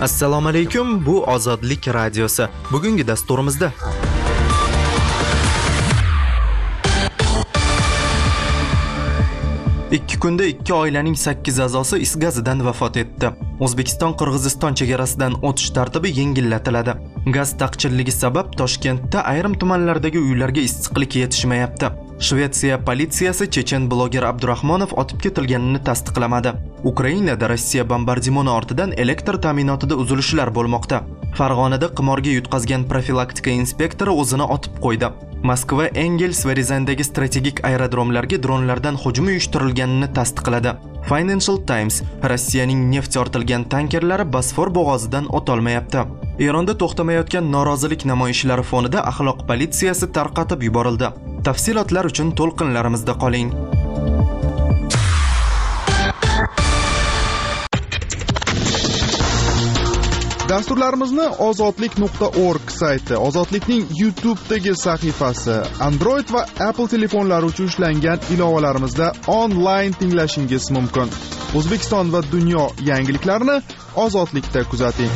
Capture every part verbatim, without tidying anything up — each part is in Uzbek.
Assalomu alaykum, bu Ozodlik radiosi. Bugungi dasturimizda ikki kunda ikki oilaning sakkiz a'zosi is gazidan vafot etdi. O'zbekiston-Qirg'iziston chegarasidan o'tish tartibi yengillatiladi. Gaz taqchilligi sabab Toshkentda ayrim tumanlardagi uylarga issiqlik yetishmayapti. Shvetsiya politsiyasi chechen bloger Abdurahmonov otib ketilganini tasdiqlamadi. Ukrainada Rossiya bombardimoni ortidan elektr ta'minotida uzilishlar bo'lmoqda. Farg'onada qimorga yutqazgan profilaktika inspektori o'zini otib qo'ydi. Moskva, Engels va Rizandagi strategik aerodromlarga dronlardan hujum uyushtirilganini tasdiqladi. Financial Times Rossiyaning neft ortilgan tankerlari Bosfor bo'g'ozidan o'tolmayapti. Eronda to'xtamayotgan norozilik namoyishlari fonida axloq politsiyasi tarqatib yuborildi. Tafsilotlar uchun to'lqinlarimizda qoling. Dasturlarimizni ozodlik nuqta org sayti, Ozodlikning YouTube'dagi sahifasi, Android va Apple telefonlari uchun ishlangan ilovalarimizda onlayn tinglashingiz mumkin. O'zbekiston va dunyo yangiliklarini Ozodlikda kuzating.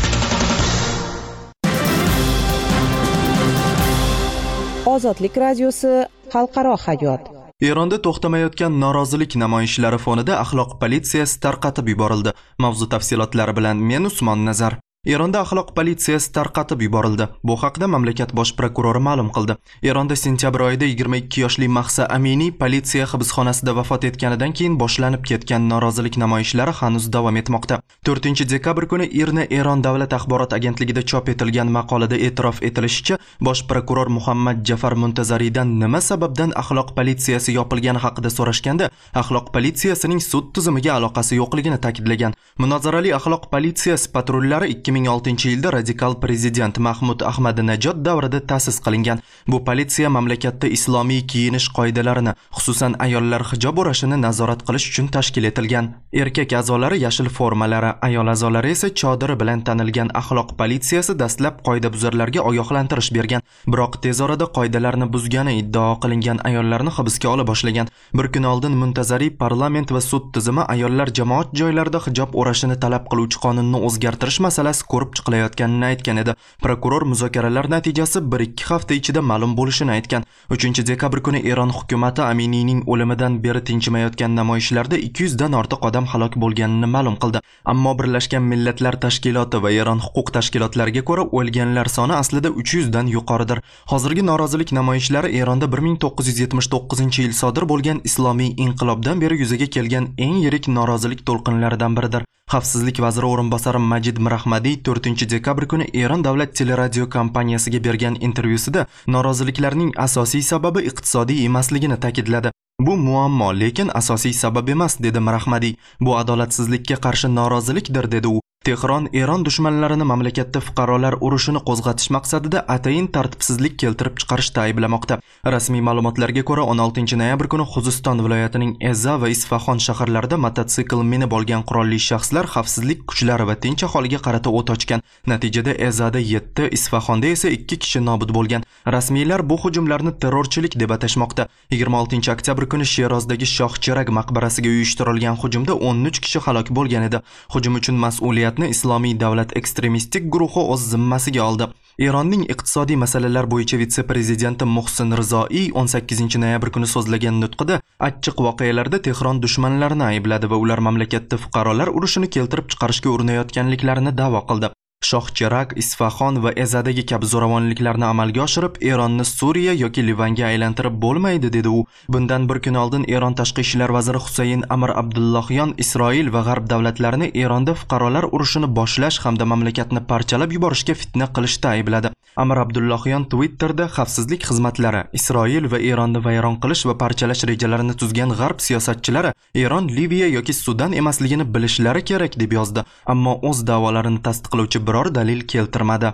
Ozodlik radiosi xalqaro hayot. Eronda to'xtamayotgan norozilik namoyishlari fonida axloq politsiyasi tarqatib yuborildi. Mavzu tafsilotlari bilan men Usmon Nazar. Eronda axloq politsiyasi tarqatib yuborildi. Bu haqda mamlakat bosh prokurori ma'lum qildi. Eronda sentyabr oyida yigirma ikki yoshli Mahsa Amini politsiya hibsxonasida vafot etganidan keyin boshlanib ketgan norozilik namoyishlari hanuz davom etmoqda. to'rtinchi dekabr kuni IRNA Eron davlat axborot agentligida chop etilgan maqolada e'tirof etilishicha, bosh prokuror Muhammad Jafar Muntazariydan nima sababdan axloq politsiyasi yopilgani haqida so'rashganda, axloq politsiyasining sud tizimiga aloqasi yo'qligini ta'kidlagan. Munozarali axloq politsiyasi patrullari ikki ming oltinchi yilda radikal prezident Mahmud Ahmadinajod davrida ta'sis qilingan. Bu politsiya mamlakatda islomiy kiyinish qoidalarini, xususan ayollar hijob o'rashini nazorat qilish uchun tashkil etilgan. Erkak a'zolari yashil formalari, ayol a'zolari esa chodiri bilan tanilgan axloq politsiyasi dastlab qoidabuzarlarga ogohlantirish bergan. Biroq tez orada qoidalarni buzgani iddao qilingan ayollarni hibsga ola boshlagan. Bir kun oldin Muntazariy parlament va sud tizimi ayollar jamoat joylarida hijob o'rashini talab qiluvchi qonunni o'zgartirish masalasi ko'rib chiqilayotganini aytgan edi. Prokuror muzokaralar natijasi bir ikki hafta ichida ma'lum bo'lishini aytgan. uchinchi dekabr kuni Eron hukumatı Aminiyning o'limidan beri tinchimayotgan namoyishlarda ikki yuz dan ortiq odam halok bo'lganini ma'lum qildi. Ammo Birlashgan Millatlar Tashkiloti va Eron huquq tashkilotlariga ko'ra o'lganlar soni aslida uch yuz dan yuqoridir. Hozirgi norozilik namoyishlari Eronda bir ming to'qqiz yuz yetmish to'qqizinchi yil sodir bo'lgan islomiy inqilobdan beri yuzaga kelgan eng yirik norozilik to'lqinlaridan biridir. Xavfsizlik vaziri o'rinbosari Majid Mirahmadiy to'rtinchi dekabr kuni Eron davlat teleradio kompaniyasiga bergan intervyusida noroziliklarning asosiy sababi iqtisodiy emasligini ta'kidladi. Bu muammo, lekin asosiy sabab emas, dedi Mirahmadiy. Bu adolatsizlikka qarshi norozilikdir, dedi u. Tehron Eron dushmanlarini mamlakatda fuqarolar urushini qo'zg'atish maqsadida atayin tartibsizlik keltirib chiqarishda ayblamoqda. Rasmiy ma'lumotlarga ko'ra o'n oltinchi noyabr kuni Xuziston viloyatining Eza va Isfahon shaharlarida mototsikl minib olgan qurolli shaxslar xavfsizlik kuchlari va tinch aholiga qarata o't ochgan. Natijada Ezada yetti, Isfahonda esa ikki kishi nobud bo'lgan. Rasmiylar bu hujumlarni terrorchilik deb atashmoqda. yigirma oltinchi oktyabr kuni Sherozdagi Shoh Cherag maqbarasiga uyushtirilgan hujumda o'n uch kishi halok bo'lgan edi. Hujum uchun mas'uliyat Islomiy davlat ekstremistik guruhi o'z zimmasiga oldi. Eronning iqtisodiy masalalar bo'yicha vitse-prezidenti Muhsin Rizoiy o'n sakkizinchi noyabr kuni so'zlagan nutqida achchiq voqealarda Tehron dushmanlarini aybladi va ular mamlakatda fuqarolar urushini keltirib chiqarishga urinayotganliklarini da'vo qildi. Shoh Cherag, Isfahon va Ezadagi kabi zo'ravonliklarni amalga oshirib, Eronni Suriya yoki Livanga aylantirib bo'lmaydi, dedi u. Bundan bir kun oldin Eron tashqi ishlar vaziri Husayn Amir Abdullohyon Isroil va G'arb davlatlarini Eronda fuqarolar urushini boshlash hamda mamlakatni parchalab yuborishga fitna qilishda aybladi. Amir Abdullohyon Twitterda xavfsizlik xizmatlari Isroil va Eronni vayron qilish va parchalash rejalarini tuzgan G'arb siyosatchilari Eron Liviya yoki Sudan emasligini bilishlari kerak deb yozdi. Ammo o'z da'volarini tasdiqlovchi biror dalil keltirmadi.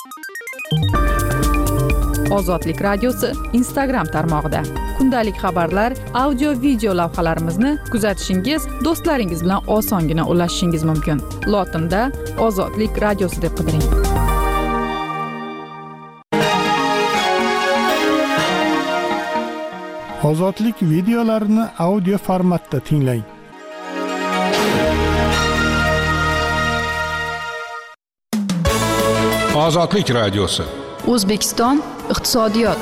Ozodlik radiosi Instagram tarmog'ida kundalik xabarlar, audio video lavhalarimizni kuzatishingiz, do'stlaringiz bilan osongina ulashishingiz mumkin. Lotinda Ozodlik radiosi deb qidiring. Ozodlik videolarini audio formatda tinglang. Ozodlik radiosi. O'zbekiston iqtisodiyot.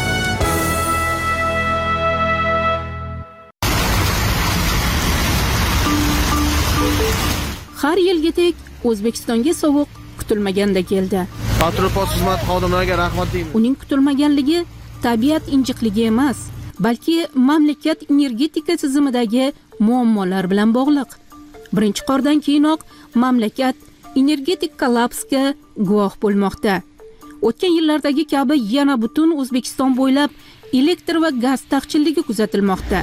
Har yilgidek O'zbekistonga sovuq kutilmaganda keldi. Patropot xizmat xodimlariga rahmat deymiz. Uning kutilmaganligi tabiat injiqligi emas, balki mamlakat energetika tizimidagi muammolar bilan bog'liq. Birinchi qordan keyinoq mamlakat energetik kollapsga guvoh bo'lmoqda. O'tgan yillardagi kabi yana butun O'zbekiston bo'ylab elektr va gaz taqchilligi kuzatilmoqda.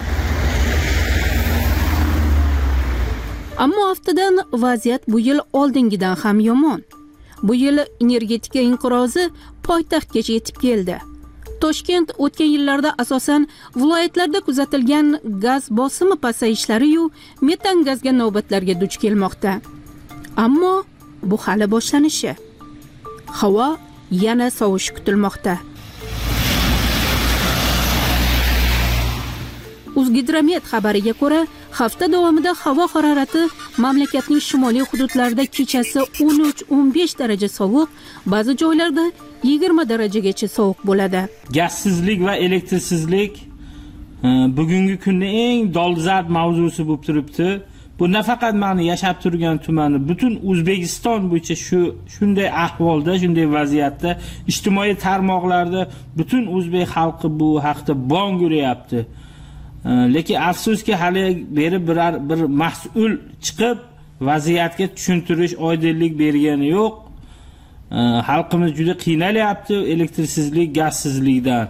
Ammo haftadan vaziyat bu yil oldingidan ham yomon. Bu yil energetika inqirozi poytaxtgacha yetib keldi. Toshkent o'tgan yillarda asosan viloyatlarda kuzatilgan gaz bosimi pasayishlari-yu metan gazga navbatlarga duch kelmoqda. Ammo bu hali boshlanishi. Havo yana sovish kutilmoqda. O'zgidromet xabariga ko'ra, hafta davomida havo harorati mamlakatning shimoliy hududlarida kechasi o'n uch o'n besh daraja sovuq, ba'zi joylarda yigirma darajagacha sovuq bo'ladi. Gazsizlik va elektrsizlik bugungi kunning eng dolzarb mavzusi bo'lib turibdi. Bu nafaqat meni yashab turgan tumani, butun O'zbekiston bo'yicha shu shunday ahvolda, shunday vaziyatda ijtimoiy tarmoqlarda butun o'zbek xalqi bu haqda bong uryapti. Lekin afsuski hali beri biror bir mas'ul chiqib vaziyatga tushuntirish, oydinlik bergani yo'q. Xalqimiz juda qiynalyapti elektrsizlik, gazsizlikdan.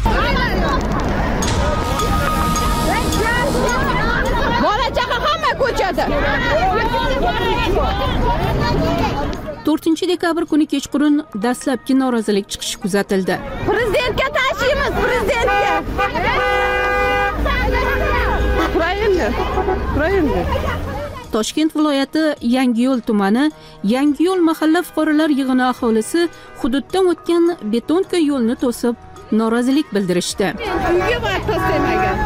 to'rtinchi dekabr kuni kechqurun dastlabki norozilik chiqishi kuzatildi. Prezidentga tashiymiz, prezidentga. Ukraina, Ukraina. Toshkent viloyati Yangiyo'l tumani Yangiyo'l mahalla fuqarolar yig'ini aholisi hududdan o'tgan betonka yo'lni to'sib norozilik bildirishdi. Uyga borib to'samagan.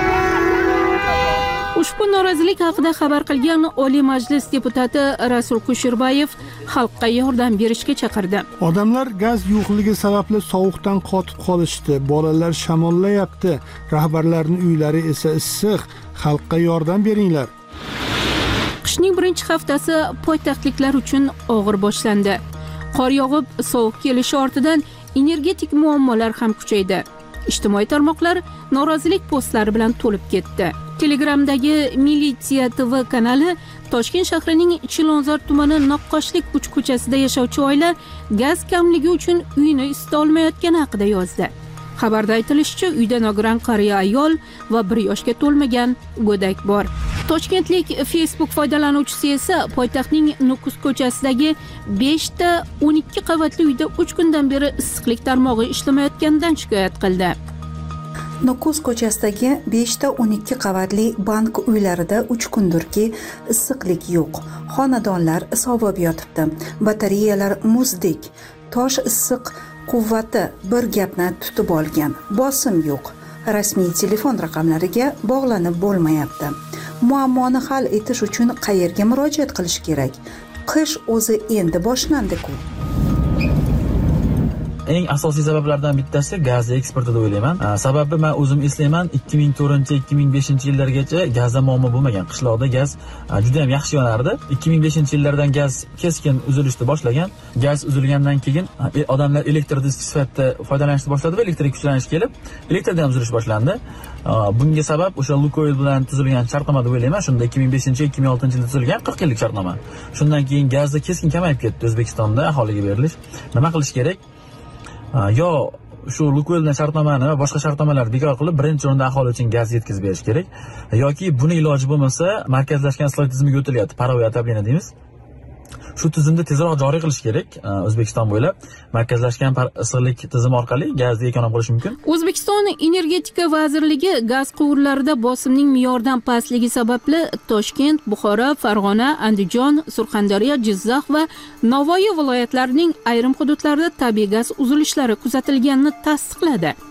Ushbu norozilik haqida xabar qilgan Oliy Majlis deputati Rasul Kusherbayev xalqqa yordam berishga chaqirdi. Odamlar gaz yo'qligi sababli sovuqdan qotib qolishdi, bolalar shamollayapti, rahbarlarning uylari esa issiq. Xalqqa yordam beringlar. Qishning birinchi haftasi poytaxtliklar uchun og'ir boshlandi. Qor yog'ib, sovuq kelishi ortidan energetik muammolar ham kuchaydi. Ijtimoiy tarmoqlar norozilik postlari bilan to'lib ketdi. Telegramdagi Militsiya T V kanali Toshkent shahrining Chilonzor tumani Noqqoshlik uch ko'chasida yashovchi oila gaz kamligi uchun uyini isita olmayotgani haqida yozdi. Xabarda aytilishicha, uyda nogiron qariya ayol va bir yoshga to'lmagan go'dak bor. Toshkentlik Facebook foydalanuvchisi esa poytaxtning Nukus ko'chasidagi besh ta o'n ikki qavatli uyda uch kundan beri issiqlik tarmog'i ishlamayotganidan shikoyat qildi. Nukus ko'chasidagi besh ta o'n ikki qavatli bank uylarida uch kundirki issiqlik yo'q. Xonadonlar sovib yotibdi. Batareyalar muzdek. Tosh issiq quvvati bir gapni tutib olgan. Bosim yo'q. Rasmiy telefon raqamlariga bog'lanib bo'lmayapti. Muammoni hal etish uchun qayerga murojaat qilish kerak? Qish o'zi endi boshlandi-ku. Eng asosiy sabablardan bittasi gaz eksporti deb o'ylayman. Sababi men o'zim eslayman, ikki ming to'rtinchi ikki ming beshinchi yillargacha gazda muammo bo'lmagan. Qishloqda gaz juda ham yaxshi yonardi. ikki ming beshinchi yillardan gaz keskin uzilishni boshlagan. Gaz uzilgandan keyin odamlar elektr disk sifatida foydalanishni boshladi va elektrik kuchlanish kelib, elektrdan ham uzilish boshlandi. Bunga sabab o'sha Lukoil bilan tuzilgan shartnoma deb o'ylayman. Shunda ikki ming beshinchi ikki ming oltinchi yilda tuzilgan qirq yillik shartnoma. Shundan keyin gazni keskin kamayib ketdi O'zbekistonda aholiga berilish. Nima qilish kerak? Yo shu Lukoilning shartnomani va boshqa shartnomalarni bekor qilib, birinchi o'rinda aholi uchun gaz yetkazib berish kerak. Yoki buni iloji bo'lmasa, markazlashgan islohot tizimiga o'tilyapti, parovoy atablina deymiz. Shu tizimni tezroq joriy qilish kerak. O'zbekiston bo'ylab markazlashgan issiqlik tizimi orqali gazni ekonom qilish mumkin. O'zbekiston Energetika vazirligi gaz quvurlarida bosimning me'yordan pastligi sababli Toshkent, Buxoro, Farg'ona, Andijon, Surxondaryo, Jizzax va Navoiy viloyatlarining ayrim hududlarida tabiiy gaz uzilishlari kuzatilganini tasdiqladi.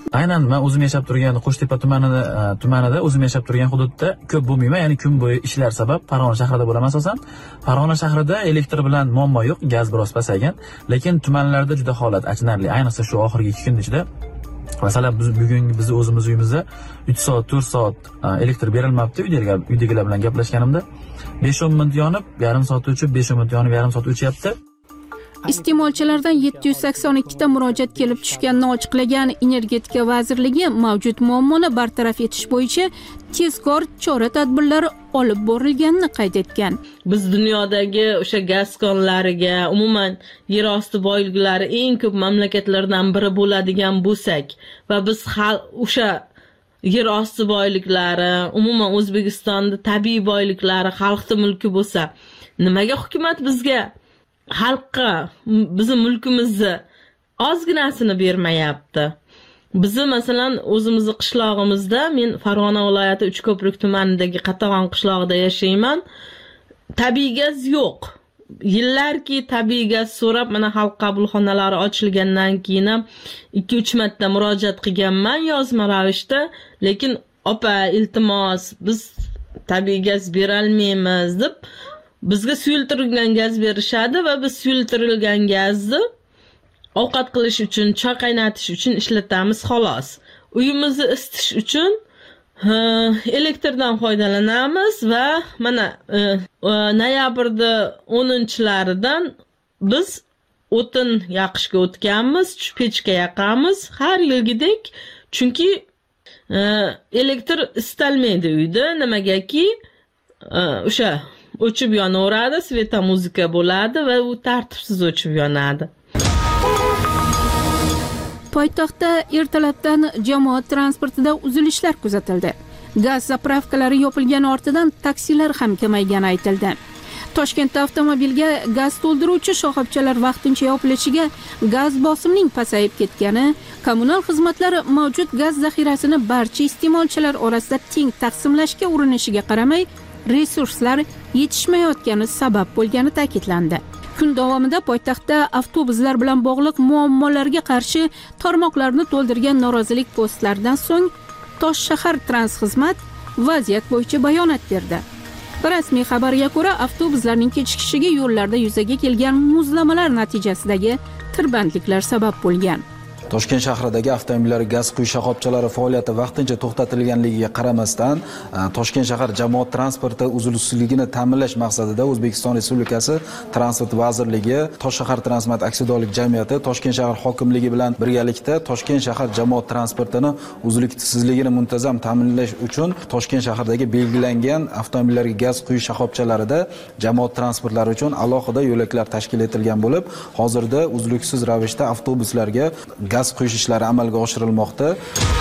Aynan men o'zim yashab turgan Qo'shtepa tumanida tumanida o'zim yashab turgan hududda ko'p bo'lmayman, ya'ni kun bo'yi ishlar sabab Farg'ona shahrida bo'laman asosan. Farg'ona shahrida elektr bilan muammo yo'q, gaz biroz pasaygan, lekin tumanlarda juda holat achinarli, ayniqsa shu oxirgi ikki kun ichida. Masalan, biz bugun bizni o'zimiz uyimizda uch soat, to'rt soat elektr berilmabdi. Uydagilar bilan gaplashganimda besh o'n minut yonib, yarim soat o'chib, besh o'n minut yonib, yarim soat o'chyapti. Iste'molchilardan yetti yuz sakson ikki ta murojaat kelib tushganini ochiqlagan Energetika vazirligi mavjud muammoni bartaraf etish bo'yicha tezkor chora-tadbirlar olib borilganini qayd etgan. Biz dunyodagi o'sha gaz konlariga, umuman yer osti boyliklari eng ko'p mamlakatlardan biri bo'ladigan bo'lsak va biz o'sha yer osti boyliklari, umuman O'zbekistonda tabiiy boyliklari xalqning mulki bo'lsa, nimaga hukumat bizga xalqqa bizning mulkimizni ozginasini bermayapti? Bizi masalan o'zimizni qishlog'imizda, men Farg'ona viloyati Uchko'prik tumanidagi Qatag'on qishlog'ida yashayman. Tabiiy gaz yo'q. Yillarki tabiiy gaz so'rab, mana xalq qabulxonalari ochilgandan keyin ikki uch marta murojaat qilganman yozma ravishda, lekin opa iltimos biz tabiiy gaz bera olmaymiz deb bizga suyultirilgan gaz berishadi va biz suyultirilgan gazni ovqat qilish uchun, choy qaynatish uchun ishlatamiz xolos. Uyimizni isitish uchun elektrdan foydalanamiz va mana noyabrda o'ninchilaridan biz o'tin yoqishga o'tganmiz, pechka yoqamiz har yilgidek, chunki elektr istalmaydi uyda, nimagaki o'sha o'chib yonaveradi, sveta muzika bo'ladi va u tartibsiz o'chib yonadi. Poytaxtda ertalabdan jamoat transportida uzilishlar kuzatildi. Gaz zapravkalari yopilgani ortidan taksilar ham kamaygani aytildi. Toshkentda avtomobilga gaz to'ldiruvchi shoxobchalar vaqtincha yopilishiga gaz bosimning pasayib ketgani, kommunal xizmatlar mavjud gaz zaxirasini barcha iste'molchilar orasida teng taqsimlashga urinishiga qaramay, resurslar yetishmayotgani sabab bo'lgani ta'kidlandi. Kun davomida poytaxtda avtobuslar bilan bog'liq muammolarga qarshi tarmoqlarni to'ldirgan norozilik postlaridan so'ng Toshshahar Transxizmat vaziyat bo'yicha bayonot berdi. Rasmiy xabarga ko'ra, avtobuslarning kechikishiga yo'llarda yuzaga kelgan muzlamalar natijasidagi tirbandliklar sabab bo'lgan. Toshkent shahridagi avtomobillar gaz quyish shoxobchalari faoliyati vaqtincha to'xtatilganligiga qaramasdan, Toshkent shahar jamoat transporti uzluksizligini ta'minlash maqsadida O'zbekiston Respublikasi Transport vazirligi, Toshshahar Transmat aksiyadorlik jamiyati, Toshkent shahar hokimligi bilan birgalikda Toshkent shahar jamoat transportini uzluksizligini muntazam ta'minlash uchun Toshkent shahridagi belgilangan avtomobillarga gaz quyish shoxobchalarida jamoat transportlari uchun alohida yo'laklar tashkil etilgan bo'lib, hozirda uzluksiz ravishda avtobuslarga gaz quyish ishlari amalga oshirilmoqda.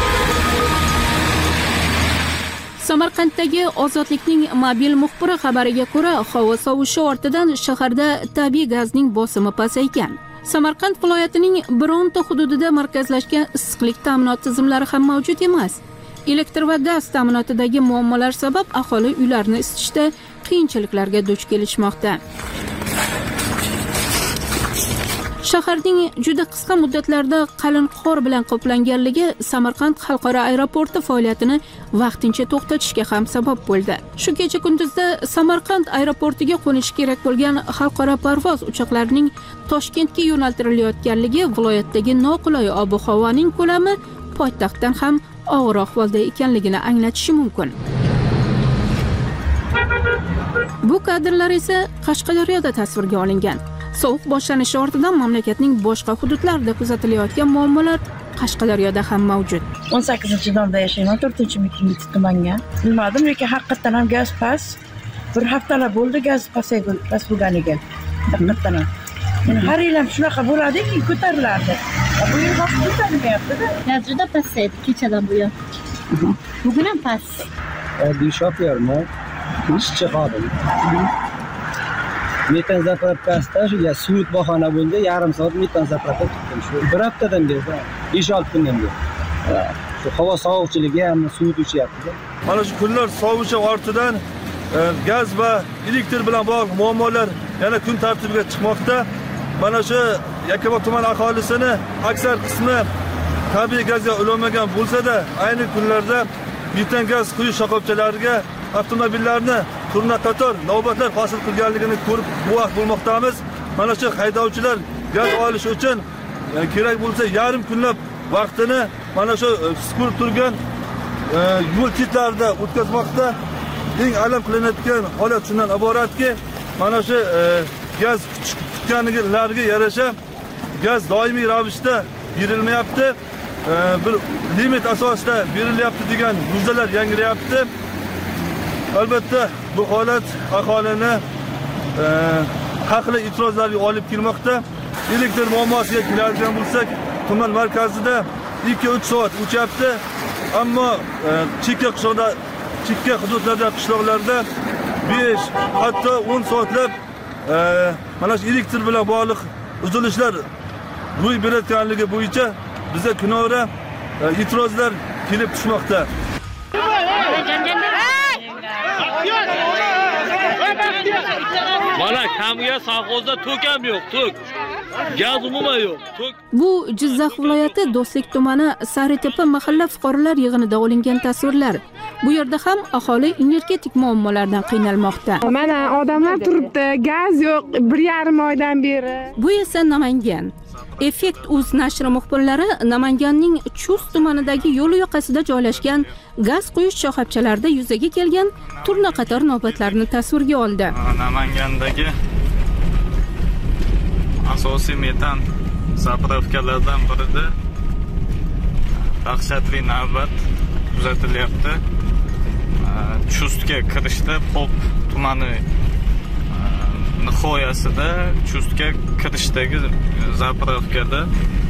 Samarqanddagi Ozodlikning mobil muxbiri xabariga ko'ra, havo sovishi ortidan shaharda tabiiy gazning bosimi pasaygan. Samarqand viloyatining bironta hududida markazlashgan issiqlik ta'minot tizimlari ham mavjud emas. Elektr va gaz ta'minotidagi muammolar sabab aholi uylarini isitishda qiyinchiliklarga duch kelishmoqda. Shaharning juda qisqa muddatlarda qalin qor bilan qoplanganligi Samarqand xalqaro aeroporti faoliyatini vaqtincha to'xtatishga ham sabab bo'ldi. Shu kecha kunduzda Samarqand aeroportiga qo'nishi kerak bo'lgan xalqaro parvoz uchoqlarining Toshkentga yo'naltirilayotganligi viloyatdagi noqulay ob-havoning ko'lami poytaxtdan ham og'ir ahvolda ekanligini anglatishi mumkin. Bu kadrlar esa Qashqadaryoda tasvirga olingan. Sovuq boshlanishi ortidan mamlakatning boshqa hududlarida kuzatilayotgan muammolar Qashqadaryoda ham mavjud. o'n sakkizinchi domda yashayman, to'rtinchi tumanga. Bilmadim, lekin haqiqatan ham gaz pas. Bir haftalar bo'ldi gaz pasayib bo'lganiga. Haqiqatan ham. Yani har yil ham shunaqa bo'ladiki, ko'tarilardi. Bu yil ham ko'tarilmayapti-da. Gaz juda pasaydi kechadan buyon. Bugun ham pas. Oddiy shofyorman, ishchi xodim. Metan zapravkasida shu suyut bahona bo'ldi, yarim soat metan zapravka tutdim. Shu bir haftadan beri, besh olti kundan beri. Shu havo sovuqchiligi ham suyut uchyapti. Mana shu kunlar sovishi ortidan gaz va elektr bilan bog'liq muammolar yana kun tartibiga chiqmoqda. Mana shu Yakkabog' tuman aholisini aksar qismi tabiiy gazga ulanmagan bo'lsa-da, ayni kunlarda metan gaz quyish shoxobchalariga avtomobillarni turna-qator navbatlar hosil qilganligini ko'rib guvoh bo'lmoqdamiz. Mana shu haydovchilar gaz olish uchun kerak bo'lsa yarim kunlab vaqtini mana shu siqilib turgan yo'l chetlarida o'tkazmoqda. Eng alam qilinayotgan holat shundan iboratki, mana shu gaz kutganlarga yarasha gaz doimiy ravishda berilmayapti. Bir limit asosida berilyapti degan muzdalar yangrayapti. Albatta bu holat aholini haqli e'tirozlarga olib kelmoqda. Elektr muammosiga keladigan bo'lsak, tuman markazida ikki uch soat o'chyapti, ammo chekka qishloqda, chekka hududlarda, qishloqlarda besh hatto o'n soatlab mana shu elektr bilan bog'liq uzilishlar ro'y berayotganligi bo'yicha bizga kunora e'tirozlar kelib tushmoqda. Mana kamga sovxozda tok ham yo'q, tok. Gaz umuman yo'q, tok. Bu Jizzax viloyati Do'stlik tumani Saritepa mahalla fuqarolar yig'inida olingan tasvirlar. Bu yerda ham aholi energetik muammolardan qiynalmoqda. Mana odamlar turibdi, gaz yo'q bir yarim oydan beri. Bu esa Namangan. Effekt uz nashri muxbirlari Namanganning Chust tumanidagi yo'l yoqasida joylashgan gaz quyish shoxobchalarida yuzaga kelgan turna qator navbatlarni tasvirga oldi. Namangandagi asosiy metan zapravkalardan birida dahshatli navbat kuzatilyapti. Chustga kirishda Pop tumani nihoyasida Chustga kirishdagi zapravkada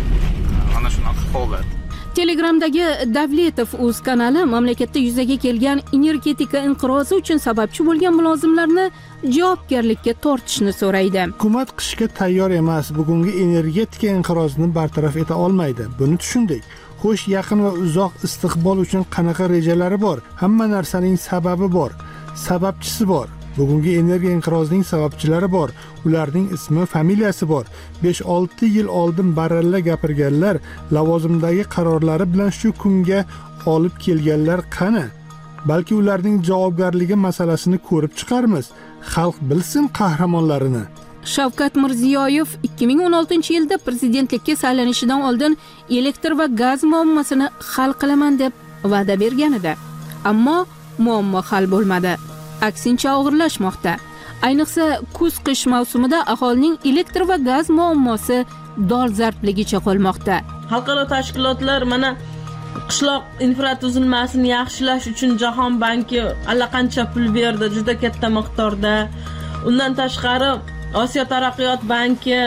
mana shunaqa holat. Telegramdagi Davletov uz kanali mamlakatda yuzaga kelgan energetika inqirozi uchun sababchi bo'lgan mulozimlarni javobgarlikka tortishni so'raydi. Hukumat qishga tayyor emas, bugungi energetika inqirozini bartaraf eta olmaydi. Buni tushundik. Xo'sh, yaqin va uzoq istiqbol uchun qanaqa rejalari bor? Hamma narsaning sababi bor, sababchisi bor. Bugungi energiya inqirozining sababchilari bor. Ularning ismi, familiyasi bor. besh olti yil oldin baralla gapirganlar, lavozimdagi qarorlari bilan shu kunga olib kelganlar qani? Balki ularning javobgarligi masalasini ko'rib chiqarmiz. Xalq bilsin qahramonlarini. Shavkat Mirziyoyev ikki ming o'n oltinchi yilda prezidentlikka saylanishidan oldin elektr va gaz muammosini hal qilaman deb va'da bergan edi. Ammo muammo hal bo'lmadi. Aksincha og'irlashmoqda. Ayniqsa kuz-qish mavsumida aholining elektr va gaz muammosi dolzarbligicha qolmoqda. Xalqaro tashkilotlar mana qishloq infratuzilmasini yaxshilash uchun Jahon banki allaqancha pul berdi, juda katta miqdorda. Undan tashqari Osiyo taraqqiyot banki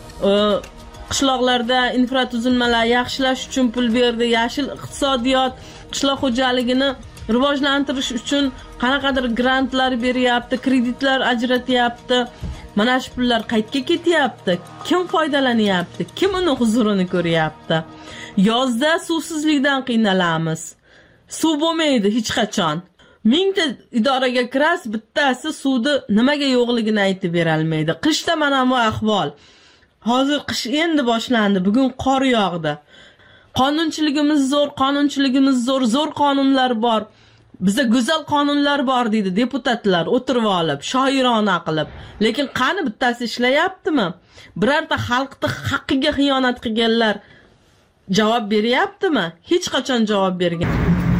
qishloqlarda infratuzilmalar yaxshilash uchun pul berdi. Yashil iqtisodiyot qishloq xo'jaligini rivojlantirish uchun qanaqadir grantlar beryapti, kreditlar ajratyapti. Mana shu pullar qayerga ketyapti? Kim foydalanyapti? Kim uni huzurini ko'ryapti? Yozda suvsizlikdan qiynalamiz. Suv bo'lmaydi hech qachon. Mingta idoraga kirasiz, bittasi suvni nimaga yo'qligini aytib bera olmaydi. Qishda mana bu ahvol. Hozir qish endi boshlandi, bugun qor yog'di. Qonunchiligimiz zo'r, qonunchiligimiz zo'r, zo'r qonunlar bor. Bizda go'zal qonunlar bor deydi deputatlar o'tirib olib, shoirona qilib. Lekin qani bittasi ishlayaptimi? Birorta xalqni haqqiga xiyonat qilganlar javob beryaptimi? Hech qachon javob bergan.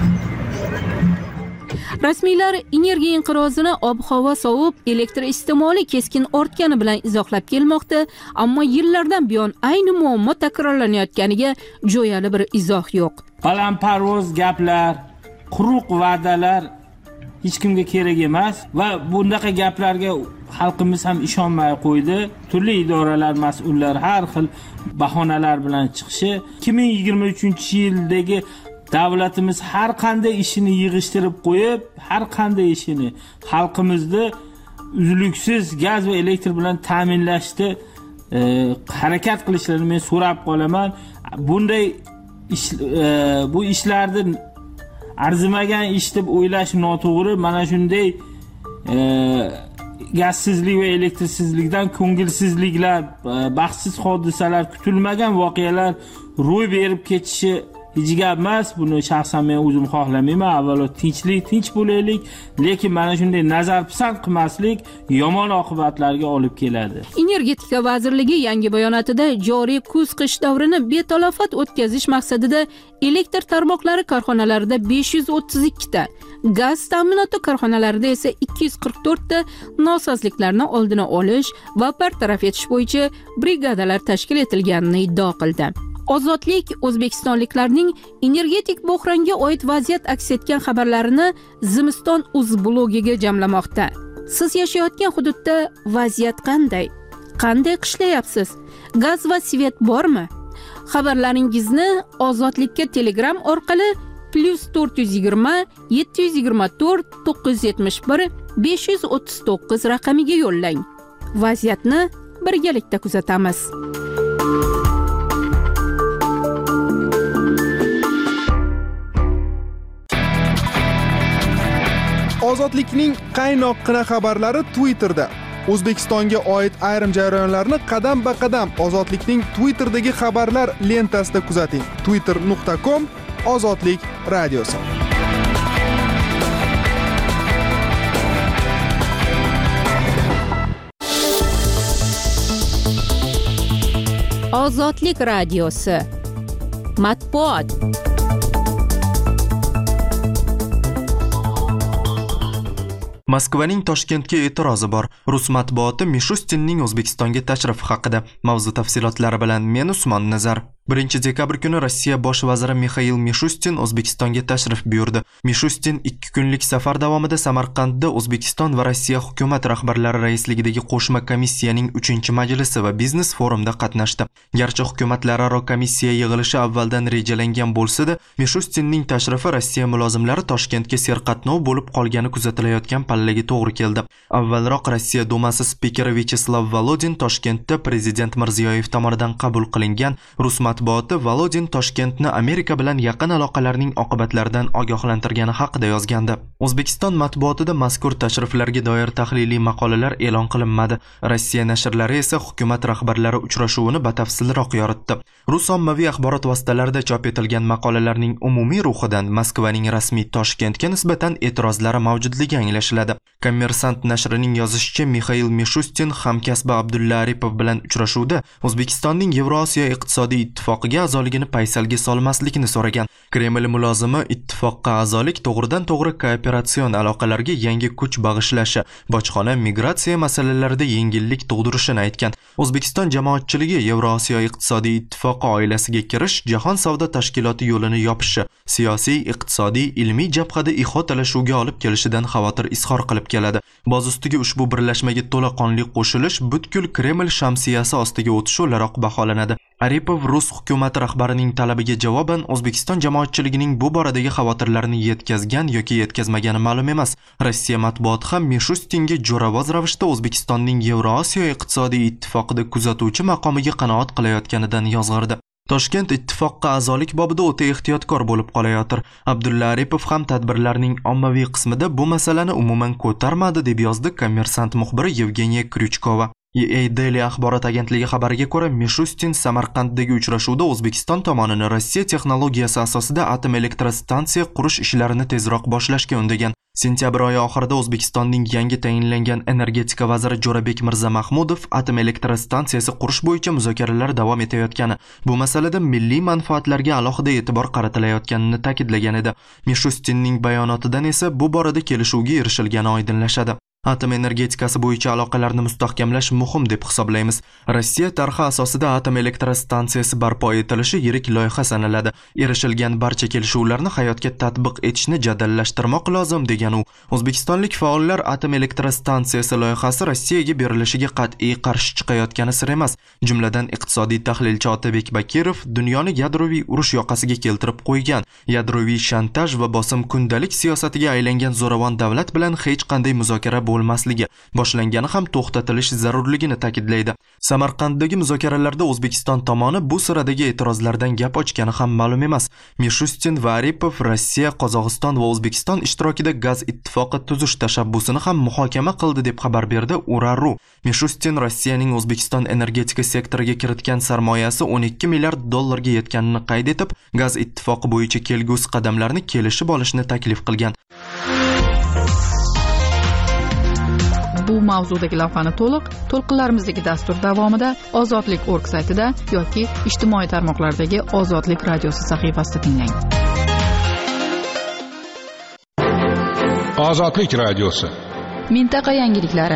Rasmiylar energiya inqirozini ob-havo sovib, elektr iste'moli keskin ortgani bilan izohlab kelmoqda, ammo yillardan buyon ayni muammo takrorlanayotganiga jo'yali bir izoh yo'q. Balandparvoz gaplar, quruq va'dalar hech kimga kerak emas va bundaqa gaplarga xalqimiz ham ishonmay qo'ydi. Turli idoralar mas'ullari har xil bahonalar bilan chiqishi, ikki ming yigirma uchinchi yildagi davlatimiz har qanday ishini yig'ishtirib qo'yib, har qanday ishini xalqimizni uzluksiz gaz va elektr bilan ta'minlashda e, harakat qilishlarini men so'rab qolaman. Bunday ish, e, bu ishlarni arzimagan ish deb o'ylash noto'g'ri. Mana shunday e, gazsizlik va elektrsizlikdan ko'ngilsizliklar, baxtsiz hodisalar, kutilmagan voqealar ro'y berib ketishi ijiga emas. Buni shaxsan men o'zim xohlamayman. Avvalo tinchlik, tinch bo'laylik, lekin mana shunday nazar pisand qilmaslik yomon oqibatlarga olib keladi. Energetika vazirligi yangi bayonotida joriy kuz-qish davrini betalofat o'tkazish maqsadida elektr tarmoqlari korxonalarida besh yuz o'ttiz ikki ta, gaz ta'minoti korxonalarida esa ikki yuz qirq to'rt ta nosozliklarni oldini olish va bartaraf etish bo'yicha brigadalar tashkil etilganini iddao qildi. Ozodlik o'zbekistonliklarning energetik bo'hronga oid vaziyat aks etgan xabarlarini Zimiston uz blogiga jamlamoqda. Siz yashayotgan hududda vaziyat qanday? Qanday qishlayapsiz? Gaz va svet bormi? Xabarlaringizni Ozodlikka Telegram orqali plus to'rt yuz yigirma yetti yuz yigirma to'rt to'qqiz yuz yetmish bir besh yuz o'ttiz to'qqiz raqamiga yo'llang. Vaziyatni birgalikda kuzatamiz. Ozodlikning qaynoqqina xabarlari Twitterda. O'zbekistonga oid ayrim jarayonlarni qadam-ba-qadam Ozodlikning Twitterdagi xabarlar lentasida kuzating. twitter nuqta com Ozodlik radiosi. Ozodlik radiosi. Matbuot. Moskvaning Toshkentga e'tirozi bor. Rus matbuoti Mishustinning O'zbekistonga tashrifi haqida. Mavzu tafsilotlari bilan men Usmon Nazar. birinchi dekabr kuni Rossiya bosh vaziri Mixail Mishustin O'zbekistonga tashrif buyurdi. Mishustin ikki kunlik safar davomida Samarqandda O'zbekiston va Rossiya hukumat rahbarlari raisligidagi qo'shma komissiyaning uchinchi majlisi va biznes forumida qatnashdi. Garchi hukumatlararo komissiya yig'ilishi avvaldan rejalangan bo'lsa-da, Mishustinning tashrifi Rossiya mulozimlari Toshkentga serqatnov bo'lib qolgani kuzatilayotgan pallaga to'g'ri keldi. Avvalroq Rossiya Dumasi spikeri Vyacheslav Volodin Toshkentda prezident Mirziyoyev tomonidan qabul qilingan Rus matbuoti Volodin Toshkentni Amerika bilan yaqin aloqalarning oqibatlaridan ogohlantirgani haqida yozgandi. O'zbekiston matbuotida mazkur tashriflarga doir tahliliy maqolalar e'lon qilinmadi. Rossiya nashrlari esa hukumat rahbarlari uchrashuvini batafsilroq yoritdi. Rus ommaviy axborot vositalarida chop etilgan maqolalarning umumiy ruhidan Moskvaning rasmiy Toshkentga nisbatan e'tirozlari mavjudligi anglashiladi. Kommersant nashrining yozishicha, Mixail Mishustin hamkasbi Abdulla Aripov bilan uchrashuvda O'zbekistonning Yevrosiyo iqtisodiy ittifoqiga a'zoligini paysalga solmaslikni so'ragan. Kreml mulozimi ittifoqqa a'zolik to'g'ridan-to'g'ri kooperasion aloqalarga yangi kuch bag'ishlashi, bojxona, migratsiya masalalarida yengillik tug'dirishini aytgan. O'zbekiston jamoatchiligi Yevrosiyo iqtisodiy ittifoqi oilasiga kirish jahon savdo tashkiloti yo'lini yopishi, siyosiy, iqtisodiy, ilmiy jabhada ihota-talashuvga olib kelishidan xavotir izhor qilib keladi. Boz ustiga ushbu birlashmaga to'laqonli qo'shilish butkul Kreml shamsiyasi ostiga o'tish o'laroq baholanadi. Aripov Rus hukumat rahbarining talabiga javoban O'zbekiston jamoatchiligining bu boradagi xavotirlarini yetkazgan yoki yetkazmagani ma'lum emas. Rossiya matbuoti ham Mishustinga jo'ravoz ravishda O'zbekistonning Yevrosiyo iqtisodiy ittifoqida kuzatuvchi maqomiga qanoat qilayotganidan yozg'irdi. Toshkent ittifoqqa a'zolik bobida o'ta ehtiyotkor bo'lib qolayotir. Abdulla Aripov ham tadbirlarning ommaviy qismida bu masalani umuman ko'tarmadi deb yozdi kommersant muxbiri Yevgeniya Kryuchkova. E A Daily axborot agentligi xabariga ko'ra, Mishustin Samarqanddagi uchrashuvda O'zbekiston tomonini Rossiya texnologiyasi asosida atom elektrostansiya qurish ishlarini tezroq boshlashga undagan. Sentyabr oyi oxirida O'zbekistonning yangi tayinlangan energetika vaziri Jo'rabek Mirzamahmudov atom elektrostansiyasi qurish bo'yicha muzokaralar davom etayotgani, bu masalada milliy manfaatlarga alohida e'tibor qaratilayotganini ta'kidlagan edi. Mishustinning bayonotidan esa bu borada kelishuvga erishilgani oydinlashadi. Atom energetikasi bo'yicha aloqalarni mustahkamlash muhim deb hisoblaymiz. Rossiya tarixi asosida atom elektrostansiyasi barpo etilishi yirik loyiha sanaladi. Erishilgan barcha kelishuvlarni hayotga tatbiq etishni jadallashtirmoq lozim degan u. O'zbekistonlik faollar atom elektrostansiyasi loyihasi Rossiyaga berilishiga qat'iy qarshi chiqayotgani sir emas. Jumladan iqtisodiy tahlilchi Otabek Bakirov dunyoni yadroviy urush yoqasiga keltirib qo'ygan, yadroviy shantaj va bosim kundalik siyosatiga aylangan zo'ravon davlat bilan hech qanday muzokara bo'lmasligi, boshlangani ham to'xtatilish zarurligini ta'kidlaydi. Samarqanddagi muzokaralarda O'zbekiston tomoni bu siradagi e'tirozlardan gap ochgani ham ma'lum emas. Mishustin va Aripov Rossiya, Qozog'iston va O'zbekiston ishtirokida gaz ittifoqi tuzish tashabbusini ham muhokama qildi deb xabar berdi Uraru. Mishustin Rossiyaning O'zbekiston energetika sektoriga kiritgan sarmoyasi o'n ikki milliard dollarga yetganini qayd etib, gaz ittifoqi bo'yicha kelgusi qadamlarni kelishib olishni taklif qilgan. Bu mavzudagi lavhani to'liq to'lqinlarimizdagi dastur davomida Ozodlik org saytida yoki ijtimoiy tarmoqlardagi Ozodlik radiosi sahifasida tinglang. Ozodlik radiosi. Mintaqa yangiliklari.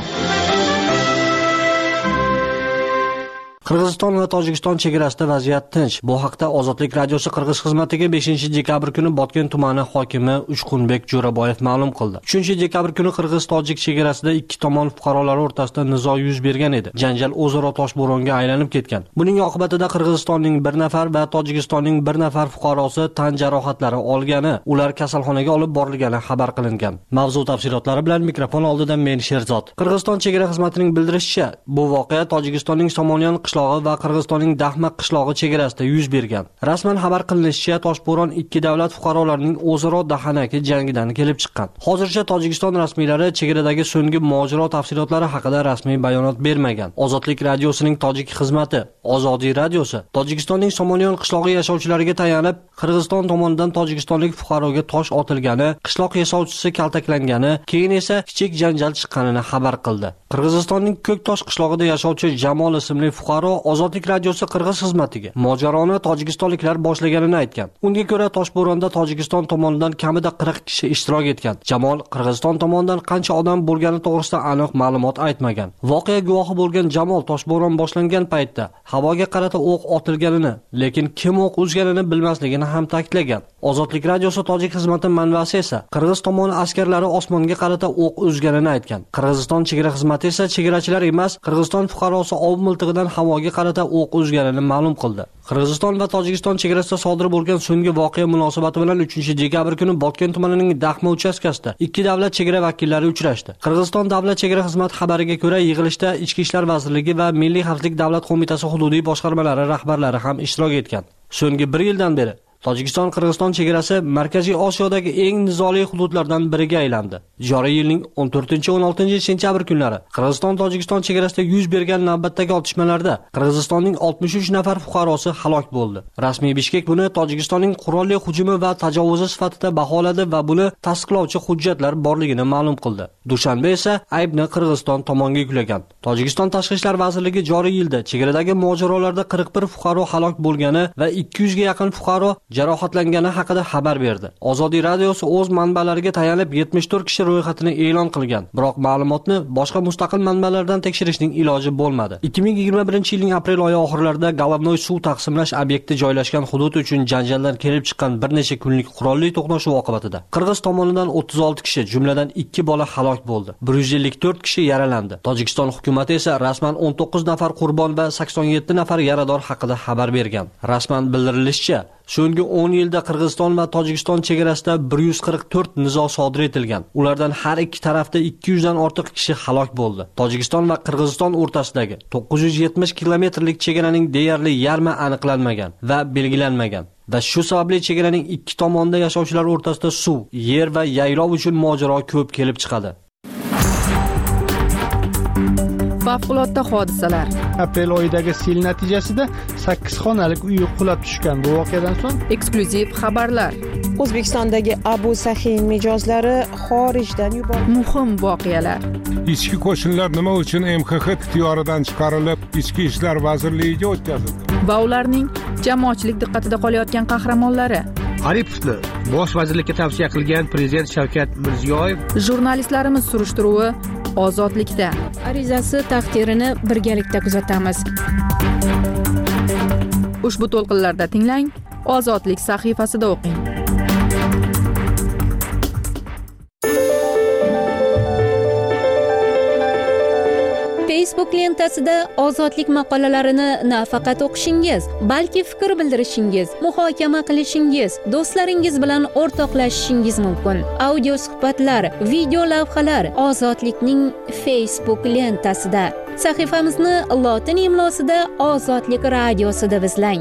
Qirg'iziston va Tojikiston chegarasida vaziyat tinch. Bu haqda Ozodlik radiosi Qirg'iz xizmatiga beshinchi dekabr kuni Botken tumani hokimi Uchqunbek Jo'raboyev ma'lum qildi. uchinchi dekabr kuni Qirg'iz-Tojik chegarasida ikki tomon fuqarolari o'rtasida nizo yuz bergan edi. Janjal o'zaro toshbo'ronga aylanib ketgan. Buning oqibatida Qirg'izistonning bir nafar va Tojikistonning bir nafar fuqarosi tan jarohatlari olgani, ular kasalxonaga olib borilgani xabar qilingan. Mavzu tafsilotlari bilan mikrofon oldida men Sherzod. Qirg'iziston chegara xizmatining bildirishicha, bu voqea Tojikistonning Somonyon va Qirg'izistonning Daxma qishlog'i chegarasida yuz bergan. Rasman xabar qilinishicha, toshbo'ron ikki davlat fuqarolarining o'zaro dahanaki jangidan kelib chiqqan. Hozircha Tojikiston rasmiylari chegaradagi so'nggi mojaro tafsilotlari haqida rasmiy bayonot bermagan. Ozodlik radiosining tojik xizmati, Ozodiy radiosi, Tojikistonning Somonyon qishlog'i yashovchilariga tayanib, Qirg'iziston tomonidan tojikistonlik fuqaroga tosh otilgani, qishloq yashovchisi kaltaklangani, keyin esa kichik janjal chiqqanini xabar qildi. Qirg'izistonning Ko'ktosh qishlog'ida yashovchi Jamol ismli fuqaro Ozodlik radiosi Qirg'iz xizmatiga mojaroni tojikistonliklar boshlaganini aytgan. Unga ko'ra, toshbo'ronda Tojikiston tomonidan kamida qirq kishi ishtirok etgan. Jamol Qirg'iziston tomonidan qancha odam bo'lgani to'g'risida aniq ma'lumot aytmagan. Voqea guvohi bo'lgan Jamol toshbo'ron boshlangan paytda havoga qarata o'q otilganini, lekin kim o'q uzganini bilmasligini ham ta'kidlagan. Ozodlik radiosi tojik xizmati manbasi esa Qirg'iz tomoni askarlari osmonga qarata o'q uzganini aytgan. Qirg'iziston chegara xizmati esa chegarachilar emas, Qirg'iziston fuqarosi ov miltig'idan havoga qarata o'q uzganini ma'lum qildi. Qirg'iziston va Tojikiston chegarasida sodir bo'lgan so'nggi voqea munosabati bilan uchinchi dekabr kuni Botken tumanining Daxma uchastkasida ikki davlat chegara vakillari uchrashdi. Qirg'iziston davlat chegara xizmati xabariga ko'ra, yig'ilishda Ichki ishlar vazirligi va Milliy xavfsizlik davlat qo'mitasi hududiy boshqarmalari rahbarlari ham ishtirok etgan. So'nggi bir yildan beri Tojikiston-Qirg'iziston chegarasi Markaziy Osiyodagi eng nizoli hududlardan biriga aylandi. Joriy yilning o'n to'rtinchi o'n oltinchi sentyabr kunlari Qirg'iziston-Tojikiston chegarasida yuz bergan navbatdagi otishmalarda Qirg'izistonning oltmish uch nafar fuqarosi halok bo'ldi. Rasmiy Bishkek buni Tojikistonning qurolli hujumi va tajovuzi sifatida baholadi va buni tasdiqlovchi hujjatlar borligini ma'lum qildi. Dushanba esa aybni Qirg'iziston tomoniga yuklagan. Tojikiston Tashqi ishlar vazirligi joriy yilda chegaradagi mojarolarda qirq bir fuqaro halok bo'lgani va ikki yuzga yaqin fuqaro jarohatlangani haqida xabar berdi. Ozodiy radiosi o'z manbalariga tayanib yetmish to'rt kishi ro'yxatini e'lon qilgan. Biroq ma'lumotni boshqa mustaqil manbalardan tekshirishning iloji bo'lmadi. ikki ming yigirma birinchi yilning aprel oyi oxirlarida Golovnoy suv taqsimlash obyekti joylashgan hudud uchun janjallar kelib chiqqan bir necha kunlik qurolli to'qnashuv oqibatida Qirg'iz tomonidan o'ttiz olti kishi, jumladan ikki bola halok bo'ldi. bir yuz ellik to'rt kishi yaralandi. Tojikiston hukumatı esa rasman o'n to'qqiz nafar qurbon va sakson yetti nafar yarador haqida xabar bergan. Rasman bildirilishicha, so'nggi o'n yilda Qirg'iziston va Tojikiston chegarasida bir yuz qirq to'rt nizo sodir etilgan. Ulardan har ikki tarafda ikki yuz dan ortiq kishi halok bo'ldi. Tojikiston va Qirg'iziston o'rtasidagi to'qqiz yuz yetmish kilometrlik chegaraning deyarli yarmi aniqlanmagan va belgilanmagan. Va shu sababli chegaraning ikki tomonida yashovchilar o'rtasida suv, yer va yaylov uchun mojaro ko'p kelib chiqadi. Favqulodda hodisalar. Aprel oyidagi sel natijasida sakkiz xonalik uy qulab tushgan. Bu voqeadan so'ng eksklyuziv xabarlar. O'zbekistondagi Abu Sahin mijozlari xorijdan yuborildi. Muhim voqealar. Ichki qo'shinlar nima uchun M X X ixtiyoridan chiqarilib, Ichki ishlar vazirligiga o'tkazildi? Va ularning jamoatchilik diqqatida qolayotgan qahramonlari. Aripovni bosh vazirlikka tavsiya qilgan prezident Shavkat Mirziyoyev. Jurnalistlarimiz surishtiruvi Ozodlikda. Arizasi taqdirini birgalikda kuzatamiz. Ushbu to'lqinlarda tinglang, Ozodlik sahifasida o'qing. Facebook lentasida ozodlik maqolalarini nafaqat o'qishingiz, balki fikr bildirishingiz, muhokama qilishingiz, do'stlaringiz bilan o'rtoqlashishingiz mumkin. Audio suhbatlar, video lavhalar ozodlikning Facebook lentasida. Sahifamizni lotin imlosida Ozodlik radiosi deb izlang.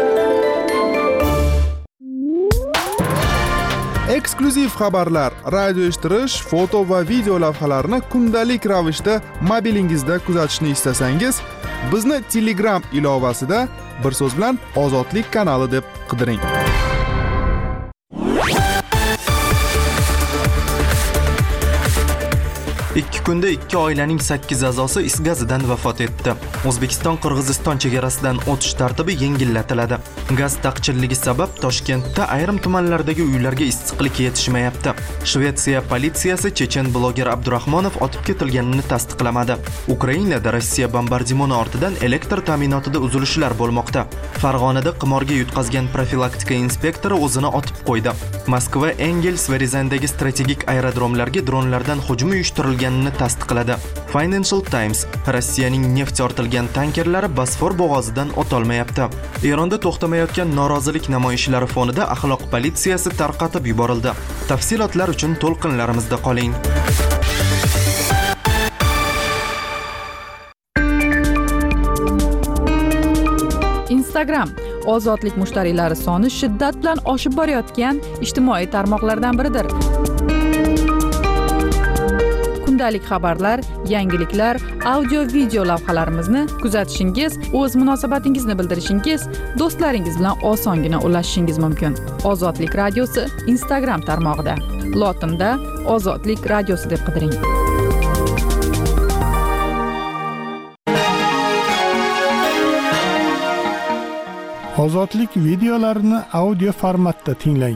Eksklyuziv xabarlar, radio eshittirish, foto va video lavhalarni kundalik ravishda mobilingizda kuzatishni istasangiz, bizni Telegram ilovasida bir so'z bilan Ozodlik kanali deb qidiring. ikki kunda ikki oilaning sakkiz a'zosi is gazidan vafot etdi. O'zbekiston-Qirg'iziston chegarasidan o'tish tartibi yengillatıladi. Gaz taqchilligi sabab Toshkentda ayrim tumanlardagi uylarga issiqlik yetishmayapti. Shvetsiya politsiyasi chechen bloger Abdurahmonov otib ketilganini tasdiqlamadi. Ukrainada Rossiya bombardimoni ortidan elektr ta'minotida uzilishlar bo'lmoqda. Farg'onada qimorga yutqazgan profilaktika inspektori o'zini otib qo'ydi. Moskva, Engels va Rizandagi strategik aerodromlarga dronlardan hujum uyushtirilganini tasdiqladi. Financial Times Rossiyaning neft ortilgan tankerlari Bosfor bo'g'ozidan o'tolmayapti. Eronda to'xtamayotgan norozilik namoyishlari fonida axloq politsiyasi tarqatib yuborildi. Tafsilotlar uchun to'lqinlarimizda qoling. Instagram ozodlik mushtariylari soni shiddat bilan oshib borayotgan ijtimoiy tarmoqlardan biridir. Kundalik xabarlar, yangiliklar, audio video lavhalarimizni kuzatishingiz, o'z munosabatingizni bildirishingiz, do'stlaringiz bilan osongina ulashishingiz mumkin. Ozodlik radiosi Instagram tarmog'ida. Lotinda Ozodlik radiosi deb qidiring. Ozodlik videolarini audio formatda tinglang.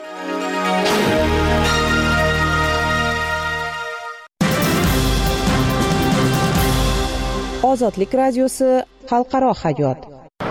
Ozodlik radiosi xalqaro hayot.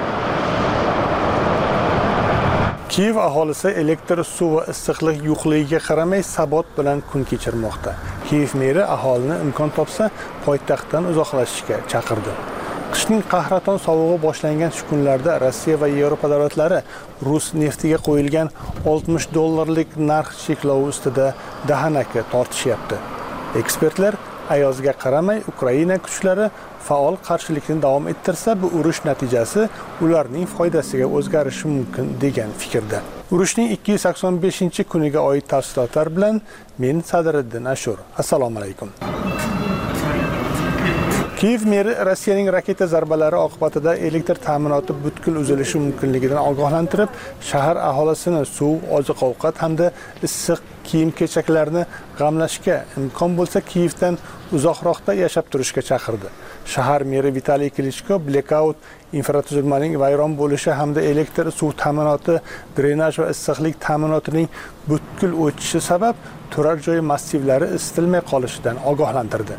Kiyev aholisi elektr suv va issiqlik yo'qligiga qaramay sabot bilan kun kechirmoqda. Kiyev meri aholini imkon topsa poytaxtdan uzoqlashishga chaqirdi. Qishning qahraton sovug'i boshlangan shu kunlarda Rossiya va Yevropa davlatlari rus neftiga qo'yilgan oltmish dollarlik narx cheklovi ustida dahanaka tortishyapti. Ekspertlar ayozga qaramay Ukraina kuchlari faol qarshilikni davom ettirsa, bu urush natijasi ularning foydasiga o'zgarishi mumkin degan fikrda. Urushning ikki yuz sakson beshinchi kuniga oid tafsilotlar bilan men Sadriddin Ashur. Assalomu alaykum. Kiyev meri Rossiyaning raketa zarbalari oqibatida elektr ta'minoti butkul uzilishi mumkinligidan ogohlantirib, shahar aholisini suv, oziq-ovqat hamda issiq kiyim-kechaklarni g'amlashga, imkon bo'lsa Kiyevdan uzoqroqda yashab turishga chaqirdi. Shahar meri Vitaliy Klitschko blackout, infratuzilmaning vayron bo'lishi hamda elektr suv ta'minoti, drenaj va issiqlik ta'minotining butkul o'chishi sabab turar joy massivlari isitilmay qolishidan ogohlantirdi.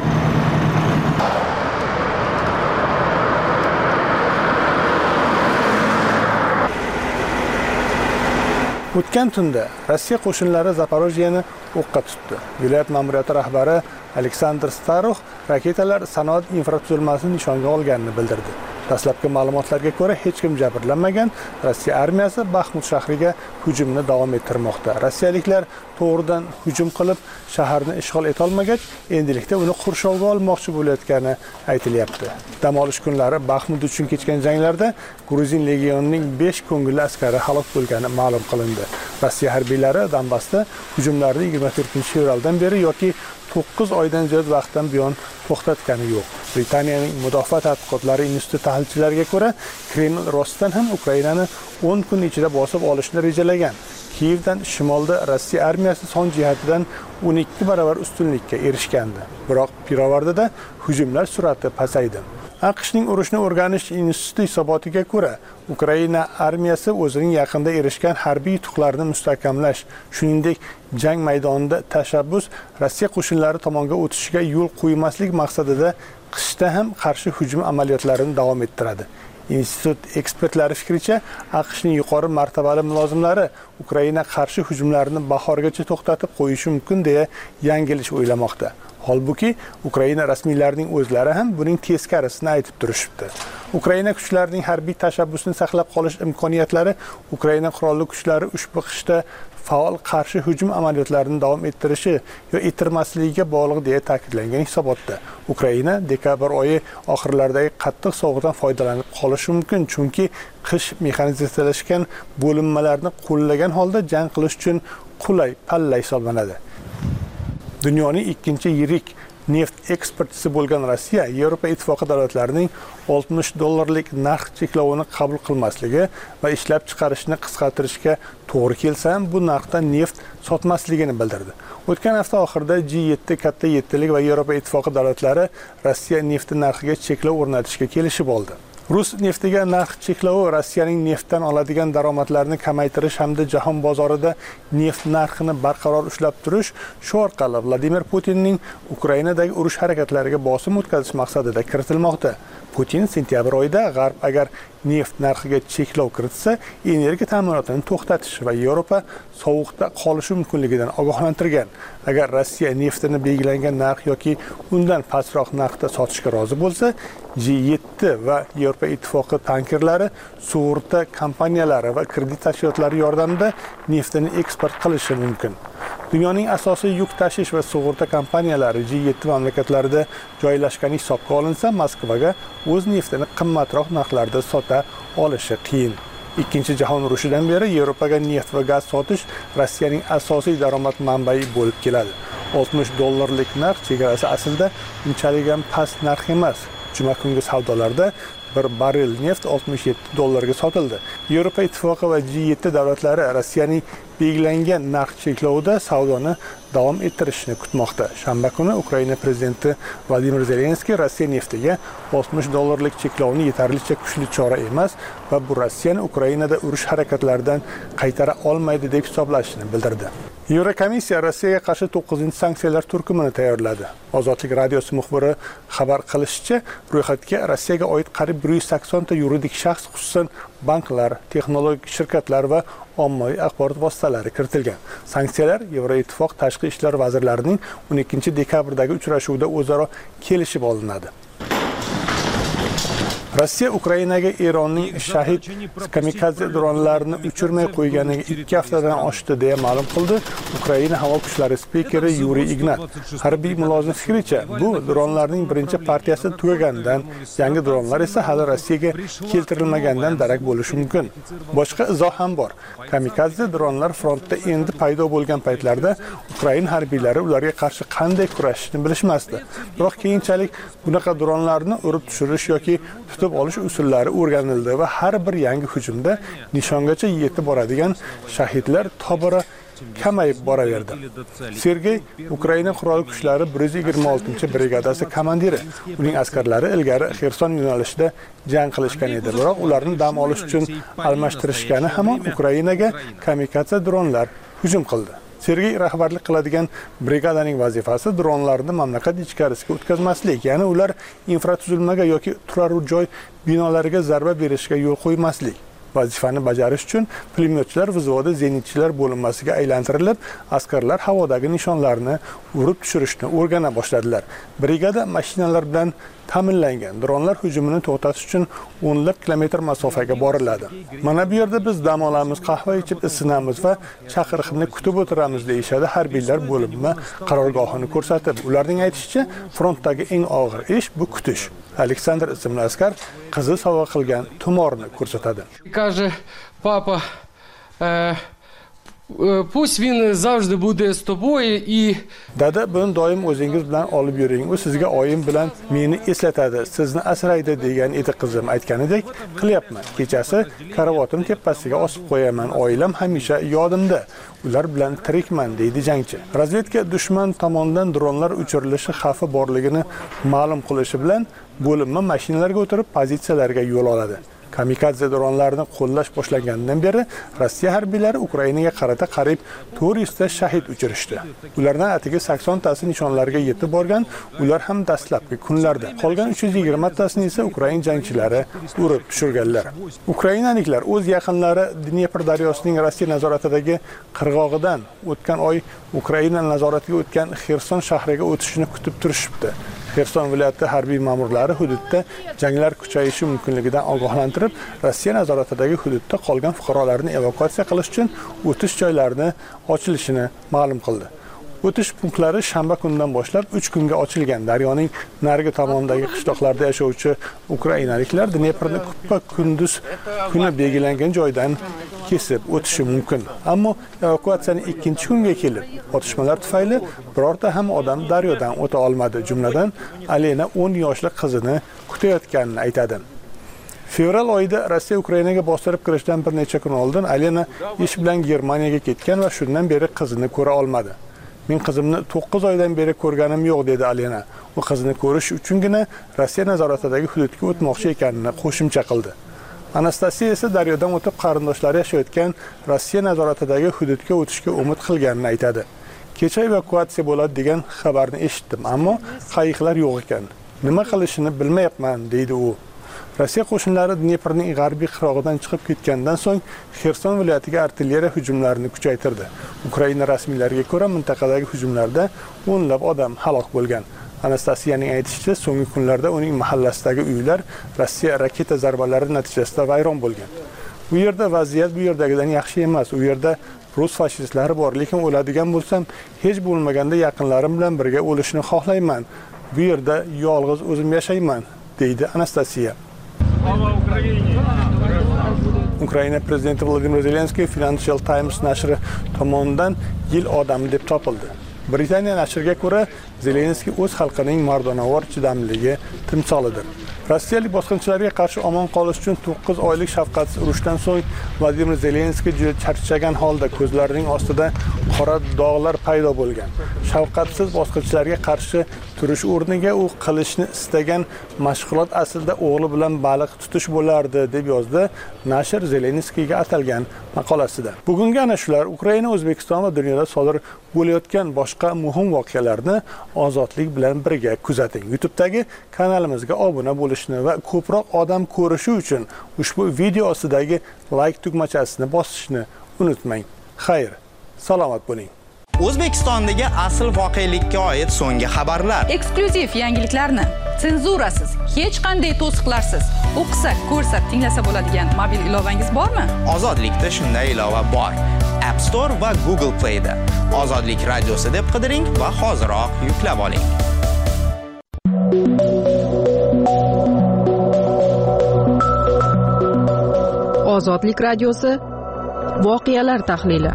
O'tgan tunda Rossiya qo'shinlari Zaporojyeni o'qqa tutdi. Viloyat ma'muriyati rahbari Aleksandr Starux raketalar sanoat infratuzilmasini nishonga olganini bildirdi. Dastlabki ma'lumotlarga ko'ra hech kim jabrlanmagan. Rossiya armiyasi Baxmut shahriga hujumni davom ettirmoqda. Rossiyaliklar to'g'ridan hujum qilib shaharni ishg'ol eta olmagach, endilikda uni qurshovga olmoqchi bo'layotgani aytilyapti. Dam olish kunlari Baxmut uchun kechgan janglarda Gruzin legionining besh ko'ngilli askari halok bo'lgani ma'lum qilindi. Rossiya harbiylari Donbassda hujumlarni yigirma to'rtinchi fevraldan beri yoki to'qqiz oydan ziyod vaqtdan buyon to'xtatgani yo'q. Britaniyaning mudofaa tadqiqotlari instituti tahlilchilariga ko'ra, Kreml rostdan ham Ukrainani o'n kun ichida bosib olishni rejalagan. Kiyevdan shimolda Rossiya armiyasi son jihatidan o'n ikki barobar ustunlikka erishgandi. Biroq pirovardida hujumlar sur'ati pasaydi. AQShning urushni o'rganish instituti hisobotiga ko'ra, Ukraina armiyasi o'zining yaqinda erishgan harbiy yutuqlarini mustahkamlash, shuningdek jang maydonida tashabbus Rossiya qo'shinlari tomonga o'tishiga yo'l qo'ymaslik maqsadida qishda ham qarshi hujum amaliyotlarini davom ettiradi. Institut ekspertlari fikricha, AQShning yuqori martabali mulozimlari Ukraina qarshi hujumlarini bahorgacha to'xtatib qo'yishi mumkin deya yangilish o'ylamoqda. Holbuki, Ukraina rasmiylarining o'zlari ham buning teskarisini aytib turishibdi. Ukraina kuchlarining harbiy tashabbusini saqlab qolish imkoniyatlari Ukraina qurolli kuchlari ushbu qishda faol qarshi hujum amaliyotlarini davom ettirishi yo ettirmasligiga bog'liq deya ta'kidlangan hisobotda. Ukraina dekabr oyi oxirlaridagi qattiq sovuqdan foydalanib qolishi mumkin, chunki qish mexanizatsiyalashgan bo'linmalarni qo'llagan holda jang qilish uchun qulay palla hisoblanadi. Dunyoning ikkinchi yirik neft eksportchisi bo'lgan Rossiya Yevropa ittifoqi davlatlarining oltmish dollarlik narx cheklovini qabul qilmasligi va ishlab chiqarishni qisqartirishga to'g'ri kelsa ham bu narxda neft sotmasligini bildirdi. O'tgan hafta oxirida G yetti katta yettilik va Yevropa ittifoqi davlatlari Rossiya nefti narxiga cheklov o'rnatishga kelishib oldi. Rus neftiga narx cheklovi Rossiyaning neftdan oladigan daromadlarini kamaytirish hamda jahon bozorida neft narxini barqaror ushlab turish, shu orqali Vladimir Putinning Ukrainadagi urush harakatlariga bosim o'tkazish maqsadida kiritilmoqda. Putin sentyabr oyida G'arb agar neft narxiga cheklov kiritsa, energiya ta'minotini to'xtatish va Yevropa sovuqda qolishi mumkinligidan ogohlantirgan. Agar Rossiya neftini belgilangan narx yoki undan pastroq narxda sotishga rozi bo'lsa, G yetti va Yevropa ittifoqi tankerlari, sug'urta kompaniyalari va kredit tashkilotlari yordamida neftini eksport qilishi mumkin. Dunyoning asosiy yuk tashish va sug'urta kompaniyalari G yetti mamlakatlarida joylashgani hisobga olinsa, Moskvaga o'z neftini qimmatroq narxlarda sota olishi qiyin. Ikkinchi jahon urushidan beri Yevropaga neft va gaz sotish Rossiyaning asosiy daromad manbai bo'lib keladi. oltmish dollarlik narx chegarasi aslida unchalik ham past narx emas. Juma kungi savdolarda bir barrel neft oltmish yetti dollarga sotildi. Yevropa ittifoqi va G yetti davlatlari Rossiyaning belgilangan narx cheklovida savdoni davom ettirishni kutmoqda. Shanba kuni Ukraina prezidenti Vladimir Zelenskiy Rossiya neftiga oltmish dollarlik cheklovni yetarlicha kuchli chora emas va bu Rossiyani Ukrainada urush harakatlaridan qaytara olmaydi deb hisoblashini bildirdi. Yevrokomissiya Rossiyaga qarshi to'qqizinchi sanksiyalar turkumini tayyorladi. Ozodlik radiosi muxbiri xabar qilishicha, ro'yxatga Rossiyaga oid qariyb bir yuz sakson ta yuridik shaxs, xususan banklar, texnologik shirkatlar va ommaviy axborot vositalari kiritilgan. Sanksiyalar Yevroittifoq tashqi ishlar vazirlarining o'n ikkinchi dekabrdagi uchrashuvida o'zaro kelishib olinadi. Rossiya Ukrainaga Eronning Shahid kamikadze dronlarini uchirmay qo'yganiga ikki haftadan oshdi deya ma'lum qildi Ukraina havo kuchlari spikeri Yuriy Ignat. Harbiy mulozim fikricha, bu dronlarning birinchi partiyasi tugaganidan, yangi dronlar esa hali Rossiyaga keltirilmaganidan darak bo'lishi mumkin. Boshqa izoh ham bor. Kamikadze dronlar frontda endi paydo bo'lgan paytlarda Ukraina harbiylari ularga qarshi qanday kurashishni bilishmasdi. Biroq keyinchalik bunaqa dronlarni urib tushirish yoki tutib olish usullari o'rganildi va har bir yangi hujumda nishongacha yetib boradigan shahidlar tobora kamayib boraverdi. Sergey Ukraina qurolli kuchlari bir yuz yigirma oltinchi brigadasi komandiri. Uning askarlari ilgari Xerson yo'nalishida jang qilishgan edi, biroq ularni dam olish uchun almashtirishgani hamon Ukrainaga kamikadze dronlar hujum qildi. Sergey rahbarlik qiladigan brigadaning vazifasi dronlarni mamlakat ichkarisiga o'tkazmaslik, ya'ni ular infratuzilmaga yoki turar joy binolariga zarba berishga yo'l qo'ymaslik. Vazifani bajarish uchun pulemyotchilar vizvodi zenitchilar bo'linmasiga aylantirilib, askarlar havodagi nishonlarni urib tushirishni o'rgana boshladilar. Brigada mashinalar bilan ta'minlangan. Dronlar hujumini to'xtatish uchun o'nlab kilometr masofaga boriladi. Mana bu yerda biz dam olamiz, qahva ichib isinamiz va chaqiriqni kutib o'tiramiz deyishadi harbiylar bo'limi qarorgohini ko'rsatib. Ularning aytishicha, frontdagi eng og'ir ish bu kutish. Aleksandr ismli askar qizi sovg'a qilgan tumorni ko'rsatadi. Каже, папа, е, pust він завжди буде з тобою і Dada, buni doim o'zingiz bilan olib yuring. U sizga oyim bilan meni eslatadi, sizni asraydi degan edi qizim. Aytganidek qilyapman. Kechasi karavotim tepasiga osib qo'yaman. Oilam hamisha yodimda. Ular bilan tirikman deydi jangchi. Razvedka dushman tomonidan dronlar uchirilishi xavfi borligini ma'lum qilishi bilan bo'linma mashinalarga o'tirib pozitsiyalarga yo'l oladi. Kamikadze dronlarini qo'llash boshlanganidan beri Rossiya harbiylari Ukrainaga qarata qariyb to'rt yuz ta shahid uchirishdi. Ulardan atigi sakson tasi nishonlarga yetib borgan, ular ham dastlabki kunlarda. Qolgan uch yuz yigirma tasini esa Ukraina jangchilari urib tushirganlar. Ukrainaliklar o'z yaqinlari Dnepr daryosining Rossiya nazoratidagi qirg'og'idan o'tgan oy Ukraina nazoratiga o'tgan Xerson shahriga o'tishini kutib turishibdi. Xerson viloyati harbiy ma'murlari hududda janglar kuchayishi mumkinligidan ogohlantirib, Rossiya nazoratidagi hududda qolgan fuqarolarni evakuatsiya qilish uchun o'tish joylarini ochilishini ma'lum qildi. O'tish punktlari shanba kunidan boshlab uch kunga ochilgan. Daryoning narigi tomonidagi qishloqlarda yashovchi ukrainaliklar Dneprni kuppa kunduz kuni belgilangan joydan kesib o'tishi mumkin. Ammo evakuatsiyaning ikkinchi kunga kelib, otishmalar tufayli birorta ham odam daryodan o'ta olmadi. Jumladan, Alena o'n yoshli qizini kutayotganini aytadi. Fevral oyida Rossiya Ukrainaga bostirib kirishdan bir necha kun oldin Alena ish bilan Germaniyaga ketgan va shundan beri qizini ko'ra olmadi. Men qizimni to'qqiz oydan beri ko'rganim yo'q, dedi Alena. U qizini ko'rish uchungina Rossiya nazoratidagi hududga o'tmoqchi ekanini qo'shimcha qildi. Anastasiya esa daryodan o'tib qarindoshlari yashayotgan Rossiya nazoratidagi hududga o'tishga umid qilganini aytadi. Kecha evakuatsiya bo'ladi degan xabarni eshitdim, ammo qayiqlar yo'q ekan. Nima qilishini bilmayapman, deydi u. Rossiya qo'shinlari Dneprning g'arbiy qirg'og'idan chiqib ketgandan so'ng Xerson viloyatiga artilleriya hujumlarini kuchaytirdi. Ukraina rasmiylariga ko'ra, mintaqadagi hujumlarda o'nlab odam halok bo'lgan. Anastasiyaning aytishicha, so'nggi kunlarda uning mahallasidagi uylar Rossiya raketa zarbalari natijasida vayron bo'lgan. Bu yerda vaziyat bu yerdagidan yaxshi emas. U yerda rus fashistlari bor, lekin o'ladigan bo'lsam, hech bo'lmaganda yaqinlarim bilan birga o'lishni xohlayman. Bu yerda yolg'iz o'zim yashayman, deydi Anastasiya. Ukraina prezidenti Vladimir Zelenskiy Financial Times nashri tomonidan yil odami deb topildi. Britaniya nashriga ko'ra, Zelenskiy o'z xalqining mardonavor chidamligi timsolidir. Rossiyalik bosqinchilarga qarshi omon qolish uchun to'qqiz oylik shafqatsiz urushdan so'ng Vladimir Zelenskiy juda charchagan holda ko'zlarining ostida qora dog'lar paydo bo'lgan. Shafqatsiz bosqinchilarga qarshi turish o'rniga u qilishni istagan mashg'ulot aslida o'g'li bilan baliq tutish bo'lardi, deb yozdi nashr Zelenskiyga atalgan maqolasida. Bugungi ana shular Ukraina, O'zbekiston va dunyoda sodir bo'layotgan boshqa muhim voqealarni ozodlik bilan birga kuzating. YouTube'dagi kanalimizga obuna bo'lishni va ko'proq odam ko'rishi uchun ushbu video ostidagi like tugmachasini bosishni unutmang. Xayr, salomat bo'ling. O'zbekistondagi asl voqelikka oid so'nggi xabarlar, eksklyuziv yangiliklarni senzurasiz, hech qanday to'siqlarsiz o'qisak, ko'rsak, tinglasa bo'ladigan mobil ilovangiz bormi? Ozodlikda shunday ilova bor. App Store va Google Play da Ozodlik radiosi deb qidiring va hoziroq yuklab oling. Ozodlik radiosi voqealar tahlili.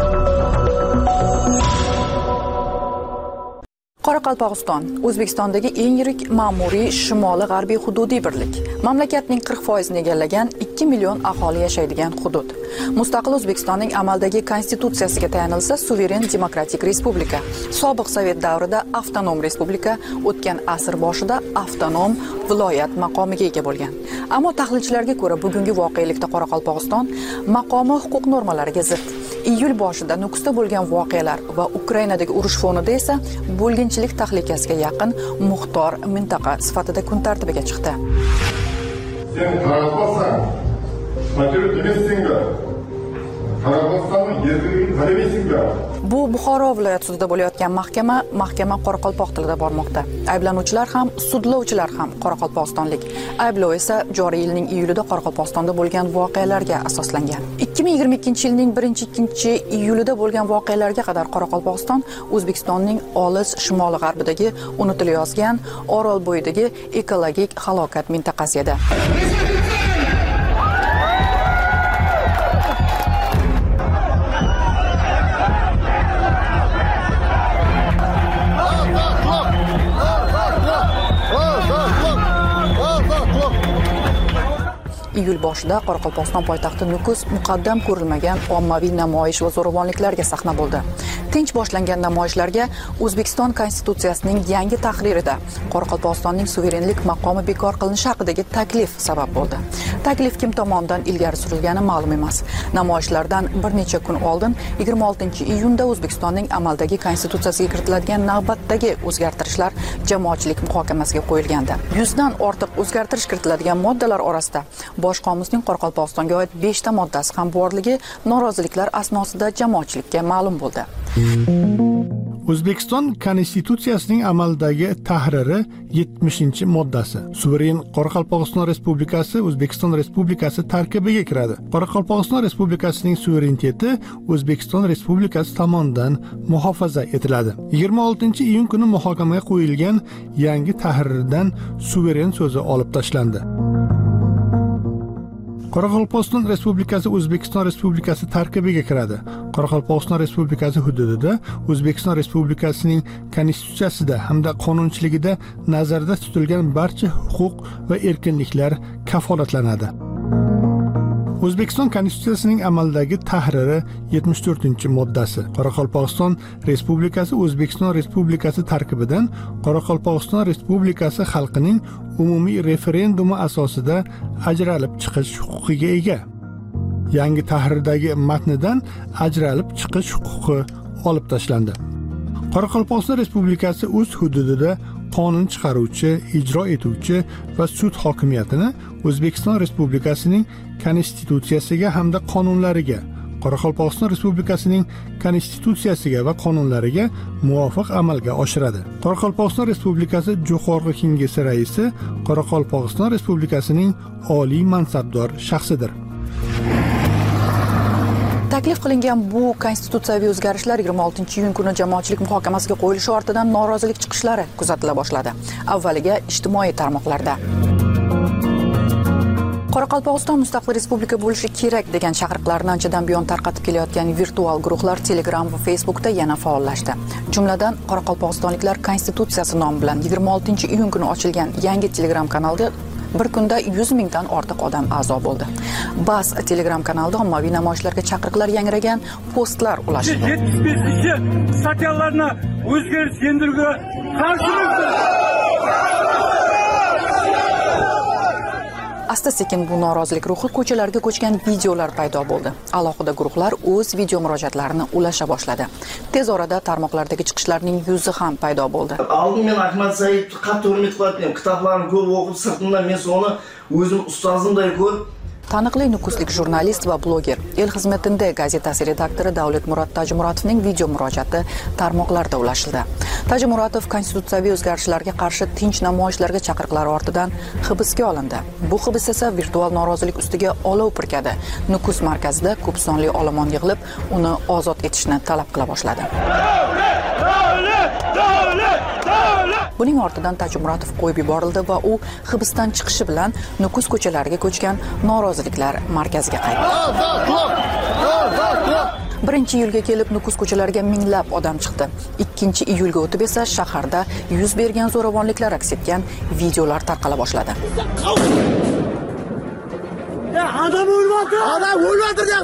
Qoraqalpog'iston O'zbekistondagi eng yirik ma'muriy shimoli-g'arbiy hududiy birlik. Mamlakatning qirq foizini egallagan ikki million aholi yashaydigan hudud. Mustaqil O'zbekistonning amaldagi konstitutsiyasiga tayanilsa, suveren demokratik respublika. Sobiq Sovet davrida avtonom respublika, o'tgan asr boshida avtonom viloyat maqomiga ega bo'lgan. Ammo tahlilchilarga ko'ra, bugungi voqelikda Qoraqalpog'iston maqomi huquq normalariga zid. Iyul boshida Nukusda bo'lgan voqealar va Ukrainadagi urush fonida esa bo'lginchilik tahlikasiga yaqin muxtor mintaqa sifatida kun tartibiga chiqdi. Sen Qoraqalpog'iston patriot emassan-ku. Qoraqalpog'istonning yerligini talabaysan-ku. Bu Buxoro viloyat sudida bo'layotgan mahkama, mahkama qoraqalpoq tilida bormoqda. Ayblanuvchilar ham, sudlovchilar ham qoraqalpog'istonlik. Ayblov esa joriy yilning iyulida Qoraqalpog'istonda bo'lgan voqealarga asoslangan. ikki ming yigirma ikkinchi yilning birinchi ikkinchi iyulida bo'lgan voqealarga qadar Qoraqalpog'iston O'zbekistonning olis shimoli-g'arbidagi unutilayozgan Orol bo'yidagi ekologik halokat mintaqasi edi. iyul boshida Qoraqalpog'iston poytaxti Nukus muqaddam ko'rilmagan ommaviy namoyish va zo'ravonliklarga sahna bo'ldi. Tinch boshlangan namoyishlarga O'zbekiston Konstitutsiyasining yangi tahririda Qoraqalpog'istonning suverenlik maqomi bekor qilinishi haqidagi taklif sabab bo'ldi. Taklif kim tomonidan ilgari surilgani ma'lum emas. Namoyishlardan bir necha kun oldin yigirma oltinchi iyunda O'zbekistonning amaldagi konstitutsiyasiga kiritiladigan navbatdagi o'zgartirishlar jamoatchilik muhokamasiga qo'yilgandi. yuzdan ortiq o'zgartirish kiritiladigan moddalar orasida Bosh qomusning Qoraqalpog'istonga oid besh ta moddasi ham borligi noroziliklar asnosida jamoatchilikka ma'lum bo'ldi. O'zbekiston Konstitutsiyasining amaldagi tahriri yetmishinchi moddasi. Suveren Qoraqalpog'iston Respublikasi O'zbekiston Respublikasi tarkibiga kiradi. Qoraqalpog'iston Respublikasining suvereniteti O'zbekiston Respublikasi tomonidan muhofaza etiladi. yigirma oltinchi iyun kuni muhokamaga qo'yilgan yangi tahrirdan suveren so'zi olib tashlandi. Qoraqalpog'iston Respublikasi O'zbekiston Respublikasi tarkibiga kiradi. Qoraqalpog'iston Respublikasi hududida O'zbekiston Respublikasining konstitutsiyasida hamda qonunchiligida nazarda tutilgan barcha huquq va erkinliklar kafolatlanadi. O'zbekiston Konstitutsiyasining amaldagi tahriri yetmish to'rtinchi moddasi. Qoraqalpog'iston Respublikasi O'zbekiston Respublikasi tarkibidan Qoraqalpog'iston Respublikasi xalqining umumiy referendumi asosida ajralib chiqish huquqiga ega. Yangi tahrirdagi matnidan ajralib chiqish huquqi olib tashlandi. Qoraqalpog'iston Respublikasi o'z hududida qonun chiqaruvchi, ijro etuvchi va sud hokimiyatini O'zbekiston Respublikasining konstitutsiyasiga hamda qonunlariga, Qoraqalpog'iston Respublikasining konstitutsiyasiga va qonunlariga muvofiq amalga oshiradi. Qoraqalpog'iston Respublikasi Jo'qorg'i Kengashi raisi Qoraqalpog'iston Respublikasining oliy mansabdor shaxsidir. Taklif qilingan bu konstitutsiyaviy o'zgarishlar yigirma oltinchi iyun kuni jamoatchilik muhokamasiga qo'yilishi ortidan norozilik chiqishlari kuzatila boshladi. Avvaliga ijtimoiy tarmoqlarda. Qoraqalpog'iston mustaqil respublika bo'lishi kerak degan chaqiriqlarni anchadan buyon tarqatib kelayotgan virtual guruhlar Telegram va Facebookda yana faollashdi. Jumladan Qoraqalpog'istonliklar konstitutsiyasi nomi bilan yigirma oltinchi iyun kuni ochilgan yangi Telegram kanalga bir kunda yuz mingdan ortiq odam a'zo bo'ldi. Bas Telegram kanalida ommaviy namoyishlarga chaqiriqlar yangragan postlar ulashildi. yetmish beshinchi statyalarni o'zgarish yendirishga qarshilikdir. Asta-sekin bu norozilik ruhi ko'chalarga ko'chgan videolar paydo bo'ldi. Alohida guruhlar o'z video murojaatlarini ulasha boshladi. Tez orada tarmoqlardagi chiqishlarning yuzi ham paydo bo'ldi. Oldin men Ahmad Saidni qattiq hurmat qilyapman. Kitoblarni ko'p o'qib, sirtimdan men soni o'zim ustozimday ko'rib Taniqli nukuslik jurnalist va bloger, El xizmatida gazetasi redaktori Davlatmurod Tajimuratovning video murojaati tarmoqlarda ulashildi. Tajimurotov konstitutsiyaviy o'zgarishlarga qarshi tinch namoyishlarga chaqiriqlari ortidan hibsga olindi. Bu hibs esa virtual norozilik ustiga olov purkadi. Nukus markazida ko'p sonli olomon yig'ilib, uni ozod etishni talab qila boshladi. Buning ortidan Tajimurotov qo'yib yuborildi va u hibsdan chiqishi bilan Nukus ko'chalariga ko'chgan noroziliklar markaziga qaytdi. birinchi iyulga kelib Nukus ko'chalariga minglab odam chiqdi. ikkinchi iyulga o'tib esa shaharda yuz bergan zo'ravonliklar aks etgan videolar tarqala boshladi. Ya adam o'lmadı. Adam o'lmadı ya.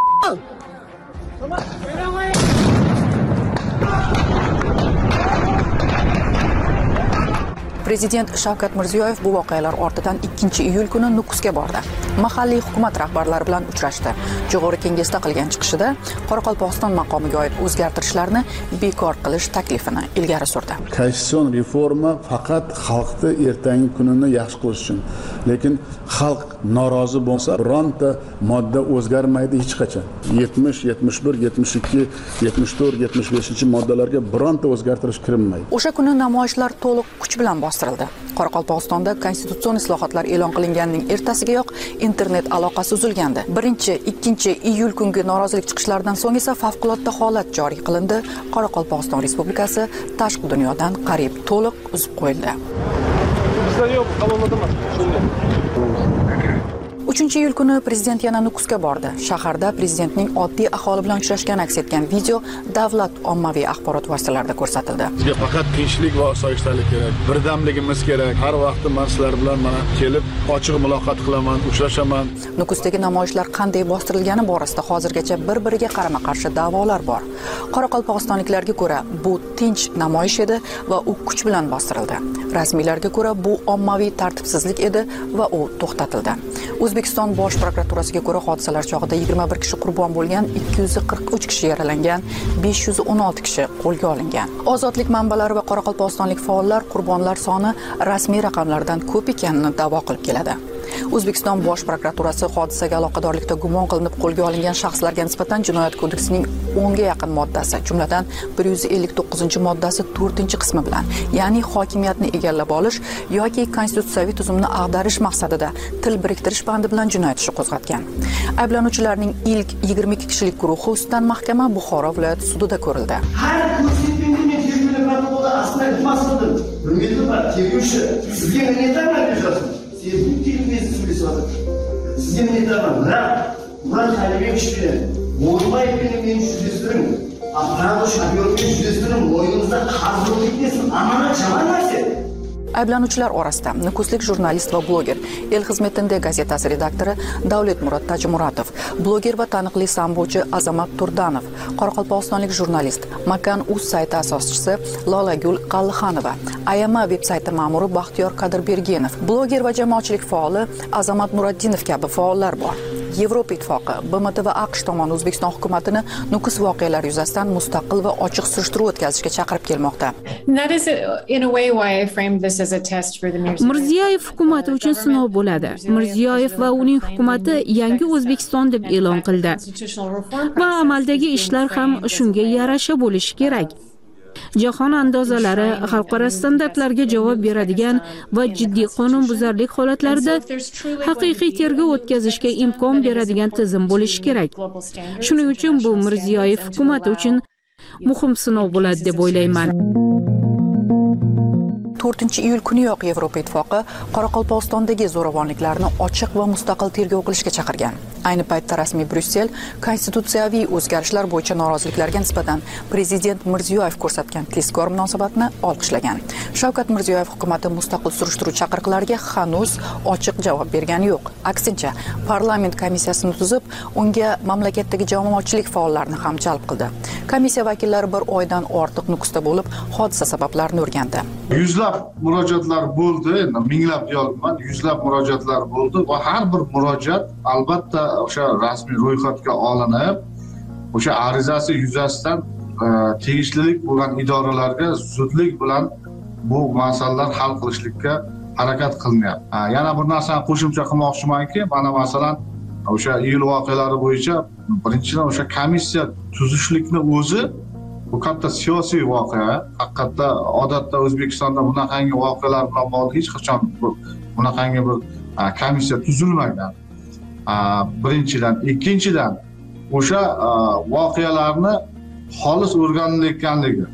Prezident Shavkat Mirziyoyev bu voqealar ortidan ikkinchi iyul kuni Nukusga bordi. Mahalliy hukumat rahbarlari bilan uchrashdi. Jo'g'ori Kengesda qilgan chiqishida Qoraqalpog'iston maqomiga oid o'zgartirishlarni bekor qilish taklifini ilgari surdi. Konstitutsion reforma faqat xalqni ertangi kunini yaxshi qilish uchun. Lekin xalq norozi bo'lsa, bironta modda o'zgarmaydi hech qachon. yetmish, yetmish bir, yetmish ikki, yetmish to'rt, yetmish beshinchi moddalarga bironta o'zgartirish kirilmaydi. O'sha kuni namoyishlar to'liq kuch bilan bostirildi. Qoraqalpog'istonda konstitutsion islohotlar e'lon qilinganining ertasigayoq internet aloqasi uzilgandi. birinchi ikkinchi iyul kungi norozilik chiqishlaridan so'ng esa favqulodda holat joriy qilindi. Qoraqalpog'iston Respublikasi tashqi dunyodan qariyb to'liq uzib qo'yildi. uchinchi iyul kuni prezident yana Nukusga bordi. Shaharda prezidentning oddiy aholi bilan uchrashgani aks etgan video davlat ommaviy axborot vositalarida ko'rsatildi. Bizga faqat tinchlik va osoyishtalik kerak. Birdamligimiz kerak. Har vaqt men sizlar bilan mana kelib ochiq muloqot qilaman, uchrashaman. Nukusdagi namoyishlar qanday bostirilgani borasida hozirgacha bir-biriga qarama-qarshi da'volar bor. Qoraqalpog'istonliklarga ko'ra, bu tinch namoyish edi va u kuch bilan bostirildi. Rasmiylarga ko'ra, bu ommaviy tartibsizlik edi va u to'xtatildi. O'zbekiston Bosh prokuraturasiga ko'ra, hodisalar chog'ida yigirma bir kishi qurbon bo'lgan, ikki yuz qirq uch kishi yaralangan, besh yuz o'n olti kishi qo'lga olingan. Ozodlik manbalari va qoraqalpog'istonlik faollar qurbonlar soni rasmiy raqamlardan ko'p ekanini da'vo qilib keladi. O'zbekiston Bosh prokuraturasi hodisaga aloqadorlikda gumon qilinib qo'lga olingan shaxslarga nisbatan Jinoyat kodeksining o'nga yaqin moddasi, jumladan bir yuz ellik to'qqizinchi moddasi to'rtinchi qismi bilan, ya'ni hokimiyatni egallab olish yoki konstitutsiyaviy tuzumni ag'darish maqsadida til biriktirish bandi bilan jinoyat ishi qo'zg'atgan. Ayblanuvchilarning ilk yigirma ikki kishilik guruhi ustidan mahkama Buxoro viloyati sudida ko'rildi. Har ko'rsatmaga tergov protokolda aslida iltimosdim. Bilmadim, tergovchi sizga nima aytmoqchi? Sizning tilingizda so'zlaysiz. Sizga nima aytaman? Na, Murat Halibevich bilan Mo'rmay bilan men so'zlaysirim. Afg'oniston shaxsiyotiga so'zlaysirim. Mo'yinimizda qarzdorlik desin, amanat chamanasi. Ayblanuvchilar orasida nukuslik jurnalist va bloger, El xizmetinde gazetasi redaktori Davletmurod Tajimuratov, bloger va taniqli sambochi Azamat Turdanov, qoraqalpog'istonlik jurnalist, Makan.uz sayti asoschisi Lolagul Qallihanova, Ayama veb-sayti ma'muri Baxtiyor Qadirbergenov, bloger va jamoatchilik faoli Azamat Nuriddinov kabi faollar bor. Yevropa Ittifoqi, B M T va AQSh tomoni O'zbekiston hukumatini Nukus voqealari yuzasidan mustaqil va ochiq surishtiruv o'tkazishga chaqirib kelmoqda. Mirziyoyev hukumati uchun sinov bo'ladi. Mirziyoyev va uning hukumati yangi O'zbekiston deb e'lon qildi. Va amaldagi ishlar ham shunga yarasha bo'lishi kerak. Jahon andozalari xalqaro standartlarga javob beradigan va jiddiy qonunbuzarlik holatlarida haqiqiy tergov o'tkazishga imkon beradigan tizim bo'lishi kerak. Shuning uchun bu Mirziyoyev hukumati uchun muhim sinov bo'ladi deb o'ylayman. to'rtinchi iyul kuniyoq Yevropa Ittifoqi Qoraqalpog'istondagi zo'ravonliklarni ochiq va mustaqil tergov qilishga chaqirgan. Ayni paytda rasmiy Bryussel konstitutsiyaviy o'zgarishlar bo'yicha noroziliklarga nisbatan prezident Mirziyoyev ko'rsatgan tezkor munosabatni olqishlagan. Shavkat Mirziyoyev hukumatı mustaqil surishtiruv chaqiriqlariga hanuz ochiq javob bergani yo'q. Aksincha, parlament komissiyasini tuzib, unga mamlakatdagi jamoatchilik faollarini ham jalb qildi. Komissiya vakillari bir oydan ortiq Nukusda bo'lib, hodisa sabablarini o'rgandi. Yuzlab murojaatlar bo'ldi, endi minglab deyolmayman, yuzlab murojaatlar bo'ldi va har bir murojaat albatta o'sha rasmiy ro'yxatga olinib, o'sha arizasi yuzasidan tegishlilik bo'lgan idoralarga zudlik bilan bu masalalar hal qilishlikka harakat qilinyapti. Yana bir narsani qo'shimcha qilmoqchimanki, mana masalan o'sha iyul voqealari bo'yicha birinchidan o'sha komissiya tuzishlikni o'zi bu katta siyosiy voqea. Haqiqatda odatda O'zbekistonda bunaqangi voqealar bilan bog'liq hech qachon bunaqangi bir komissiya tuzilmagan. Birinchidan, ikkinchidan o'sha voqealarni xolis o'rganilayotganligi.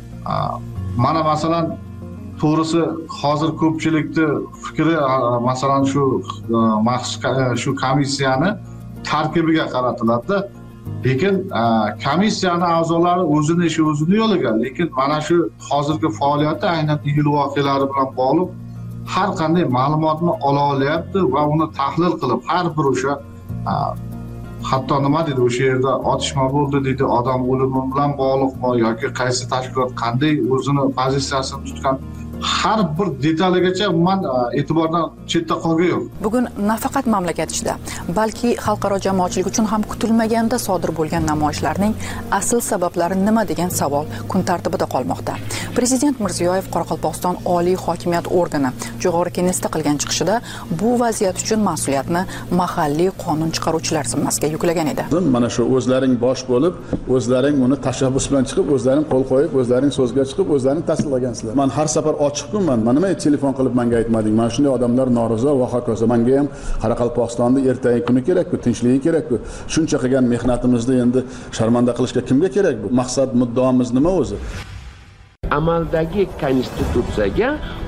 Mana masalan to'g'risi hozir ko'pchilikni fikri masalan shu shu komissiyani tarkibiga qaratiladi. Lekin komissiyani a'zolari o'zini ishi o'zini yo'liga, lekin mana shu hozirgi faoliyati aynan iyul voqealari bilan bog'liq har qanday ma'lumotni ola olyapti va uni tahlil qilib, har bir o'sha hatto nima dedi, o'sha yerda otishma bo'ldi dedi, odam o'limi bilan bog'liqmi yoki qaysi tashkilot qanday o'zini pozitsiyasini tutgan, har bir detaligacha umuman e'tibordan chetda qolgan yo'q. Bugun nafaqat mamlakat ichida, balki xalqaro jamoatchilik uchun ham kutilmaganda sodir bo'lgan namoyishlarning asl sabablari nima degan savol kun tartibida qolmoqda. Prezident Mirziyoyev Qoraqalpog'iston oliy hokimiyat organi Jo'g'ori Kengashda qilgan chiqishida bu vaziyat uchun mas'uliyatni mahalliy qonun chiqaruvchilar zimmasiga yuklagan edi. Mana shu o'zlaring bosh bo'lib, o'zlaring uni tashabbus bilan chiqib, o'zlaring qo'l qo'yib, o'zlaring so'zga chiqib, o'zlaring tasdiqlagansizlar. Men har safar ochiqman, mana nima telefon qilib menga aytmading? Mana shunday odamlar norozi va hokazo. Menga ham Qoraqalpog'istonda ertangi kuni kerak-ku, tinchligi kerak-ku. Shuncha qilgan mehnatimizni endi sharmanda qilishga kimga kerak bu? Maqsad, muddaomiz nima o'zi? Amaldagi konstitutsiyaga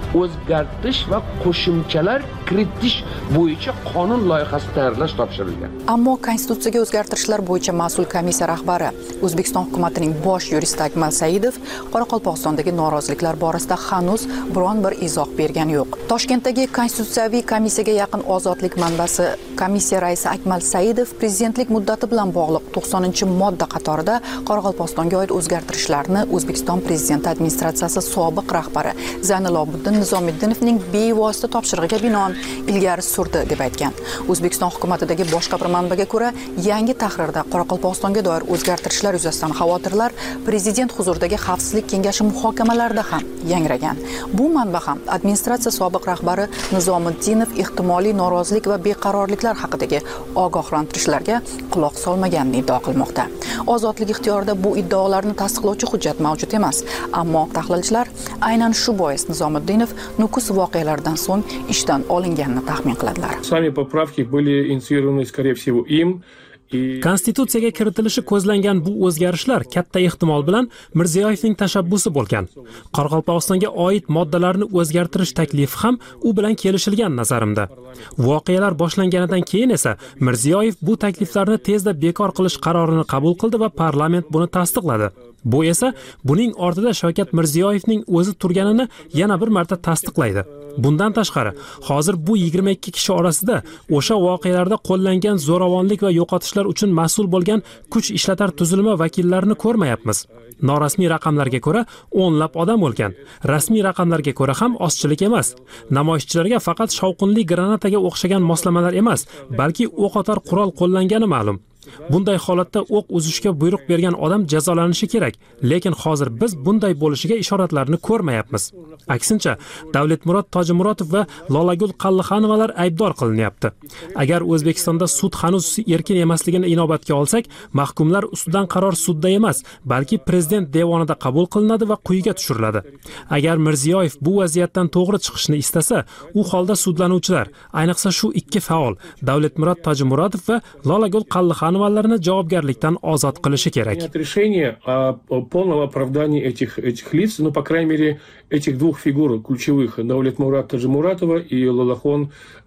o'zgartirish va qo'shimchalar kiritish bo'yicha qonun loyihasi tayyorlash topshirilgan. Ammo konstitutsiyaga o'zgartirishlar bo'yicha mas'ul komissiya rahbari O'zbekiston hukumatining bosh yuristi Akmal Saidov Qoraqalpog'istondagi noroziliklar borasida hanuz biron bir izoh bergani yo'q. Toshkentdagi konstitutsiyaviy komissiyaga yaqin ozodlik manbasi komissiya raisi Akmal Saidov prezidentlik muddati bilan bog'liq to'qsoninchi modda qatorida Qoraqalpog'istonga oid o'zgartirishlarni O'zbekiston prezidenti administratsiyasi sobiq rahbari Zaynilobiddin Nizomiddinovning bevosita topshirig'iga binoan ilgari surdi deb aytgan. O'zbekiston hukumatidagi boshqa bir manbaga ko'ra, yangi tahrirda Qoraqalpog'istonga doir o'zgartirishlar yuzasidan xavotirlar prezident huzuridagi xavfsizlik kengashi muhokamalarida ham yangragan. Bu manba ham administratsiya sobiq rahbari Nizomiddinov ehtimoliy norozilik va beqarorliklar haqidagi ogohlantirishlarga quloq solmaganini iddao qilmoqda. Ozodlik ixtiyorida bu iddaolarni tasdiqlovchi hujjat mavjud emas, ammo tahlilchilar aynan shu bois Nizomiddinov Nukus voqealaridan so'ng ishdan olinganini taxmin qiladilar. Sami поправки были инициированы, скорее всего, им. Konstitutsiyaga kiritilishi ko'zlangan bu o'zgarishlar katta ehtimol bilan Mirziyoyevning tashabbusi bo'lgan. Qoraqalpog'istonga oid moddalarni o'zgartirish taklifi ham u bilan kelishilgan nazarimda. Voqealar boshlanganidan keyin esa Mirziyoyev bu takliflarni tezda bekor qilish qarorini qabul qildi va parlament buni tasdiqladi. Bu esa buning ortida Shavkat Mirziyoyevning o'zi turganini yana bir marta tasdiqlaydi. Bundan tashqari, hozir bu yigirma ikki kishi orasida o'sha voqealarda qo'llangan zo'ravonlik va yo'qotishlar uchun mas'ul bo'lgan kuch ishlatar tuzilma vakillarini ko'rmayapmiz. Norasmiy raqamlarga ko'ra o'nlab odam o'lgan. Rasmiy raqamlarga ko'ra ham ozchilik emas. Namoyishchilarga faqat shovqinli granataga o'xshagan moslamalar emas, balki o'qotar qurol qo'llangani ma'lum. Bunday holatda o'q uzishga buyruq bergan odam jazolanishi kerak, lekin hozir biz bunday bo'lishiga ishoratlarni ko'rmayapmiz. Aksincha, Davletmurod Tojimurotov va Lolagul Qallixanovalar aybdor qilinyapti. Agar O'zbekistonda sud hanuz erkin emasligini inobatga olsak, mahkumlar ustidan qaror sudda emas, balki prezident devonida qabul qilinadi va quyiga tushiriladi. Agar Mirziyoyev bu vaziyatdan to'g'ri chiqishni istasa, u holda sudlanuvchilar, ayniqsa shu ikki faol, Davletmurod Tojimurotov va Lolagul Qallixanovalarni javobgarlikdan ozod qilishi kerak. Решение о полном оправдании этих этих лиц, ну по крайней мере этих двух фигур ключевых, Давлетмурод Тожимуратова и Лолахон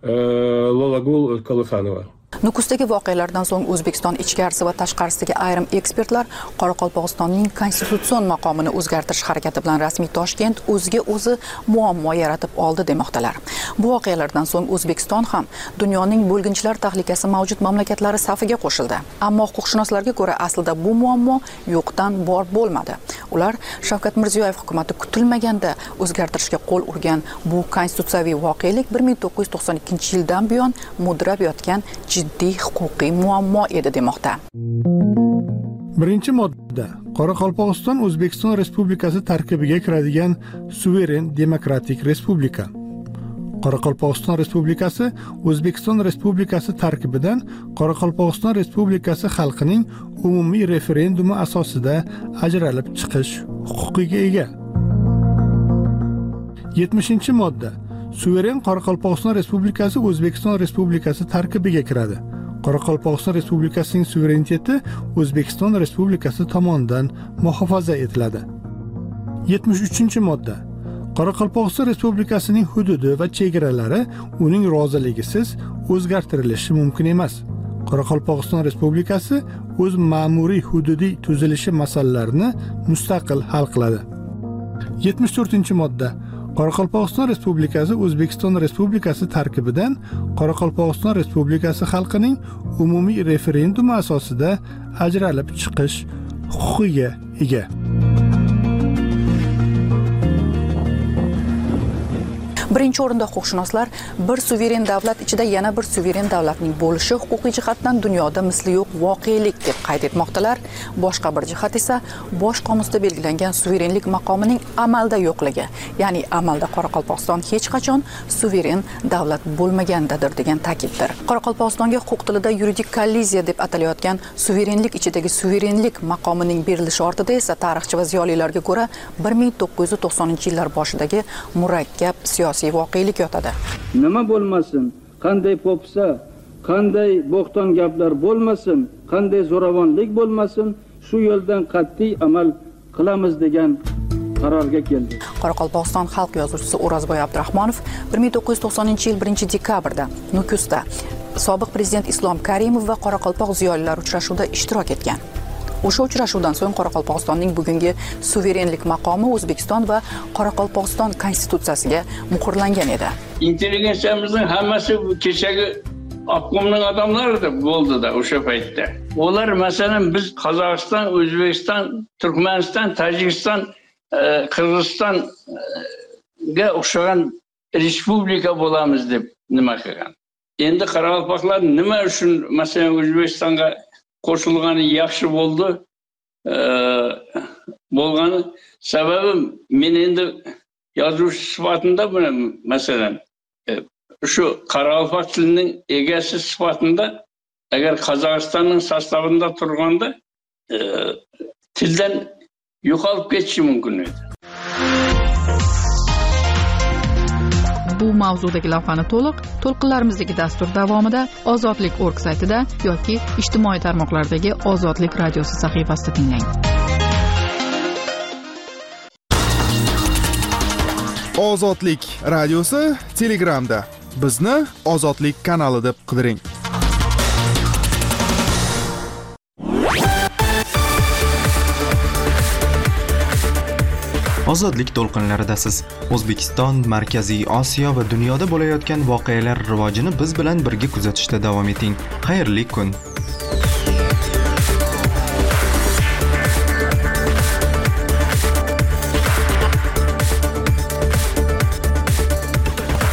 э, Лолагул Калыханова. Nukusdagi voqealardan so'ng O'zbekiston ichkarisi va tashqarisidagi ayrim ekspertlar Qoraqalpog'istonning konstitutsion maqomini o'zgartirish harakati bilan rasmiy Toshkent o'ziga o'zi muammo yaratib oldi demoqdalar. Bu voqealardan so'ng O'zbekiston ham dunyoning bo'lginchilar tahlikasi mavjud mamlakatlari safiga qo'shildi. Ammo huquqshunoslarga ko'ra aslida bu muammo yo'qdan bor bo'lmadi. Ular Shavkat Mirziyoyev hukumati kutilmaganda o'zgartirishga qo'l urgan bu konstitutsiyaviy voqelik bir ming to'qqiz yuz to'qson ikkinchi yildan buyon mudrab yotgan jiddiy huquqiy muammo edi demoqda. Birinchi modda Qoraqalpog'iston O'zbekiston Respublikasi tarkibiga kiradigan suveren demokratik respublika. Qoraqalpog'iston Respublikasi O'zbekiston Respublikasi tarkibidan Qoraqalpog'iston Respublikasi xalqining umumiy referendumi asosida ajralib chiqish huquqiga ega. yetmishinchi modda Suveren Qoraqalpog'iston Respublikasi O'zbekiston Respublikasi tarkibiga kiradi. Qoraqalpog'iston Respublikasining suvereniteti O'zbekiston Respublikasi tomonidan muhofaza etiladi. yetmish uchinchi modda Qoraqalpog'iston Respublikasining hududi va chegaralari uning roziligisiz o'zgartirilishi mumkin emas. Qoraqalpog'iston Respublikasi o'z ma'muriy hududiy tuzilishi masalalarini mustaqil hal qiladi. yetmish to'rtinchi modda Qoraqalpog'iston Respublikasi O'zbekiston Respublikasi tarkibidan Qoraqalpog'iston Respublikasi xalqining umumiy referendumi asosida ajralib chiqish huquqiga ega. Birinchi o'rinda huquqshunoslar bir suveren davlat ichida yana bir suveren davlatning bo'lishi huquqiy jihatdan dunyoda misli yo'q voqelik deb qayd etmoqdalar. Boshqa bir jihat esa bosh qomusda belgilangan suverenlik maqomining amalda yo'qligi, ya'ni amalda Qoraqalpog'iston hech qachon suveren davlat bo'lmagandadir degan ta'kiddir. Qoraqalpog'istonga huquq tilida yuridik kolliziya deb atalayotgan suverenlik ichidagi suverenlik maqomining berilishi ortida esa tarixchi va ziyolilarga ko'ra bir ming to'qqiz yuz to'qsoninchi yillar boshidagi murakkab siyosiy voqelik yotadi. Nima bo'lmasin, qanday popsa, qanday bo'xton gaplar bo'lmasin, qanday zo'ravonlik bo'lmasin, shu yo'ldan qat'iy amal qilamiz degan qarorga keldi. Qoraqalpog'iston xalq yozuvchisi O'razboy Abdurahmonov bir ming to'qqiz yuz to'qsoninchi yil birinchi dekabrda Nukusda sobiq prezident Islom Karimov va Qoraqalpoq ziyolilari uchrashuvida ishtirok etgan. O'sha uchrashuvdan so'ng Qoraqalpog'istonning bugungi suverenlik maqomi O'zbekiston va Qoraqalpog'iston konstitutsiyasiga muhrlangan edi. Intelligensiyamizning hammasi kechagi Obkomning odamlari bo'ldi-da o'sha paytda. Ular masalan biz Qozog'iston, O'zbekiston, Turkmaniston, Tojikiston, Qirg'izistonga o'xshagan respublika bo'lamiz deb nima qilgan. Endi Qoraqalpoqlar nima uchun masalan O'zbekistonga qo'shilgani yaxshi bo'ldi? Bo'lgani sababi men endi yozuvchi sifatida buni masalan shu Qoraqalpoq tilining egasi sifatida agar Qozog'istonning sostavida turganda tildan yo'qolib ketishi mumkin edi. Bu mavzudagi lavhani to'liq to'lqinlarimizdagi dastur davomida ozodlik org saytida yoki ijtimoiy tarmoqlardagi Ozodlik radiosi sahifasida tinglang. Ozodlik radiosi Telegramda. Bizni Ozodlik kanali deb qidiring. Ozodlik to'lqinlaridasiz. O'zbekiston, Markaziy Osiyo va dunyoda bo'layotgan voqealar rivojini biz bilan birga kuzatishda davom eting. Xayrli kun.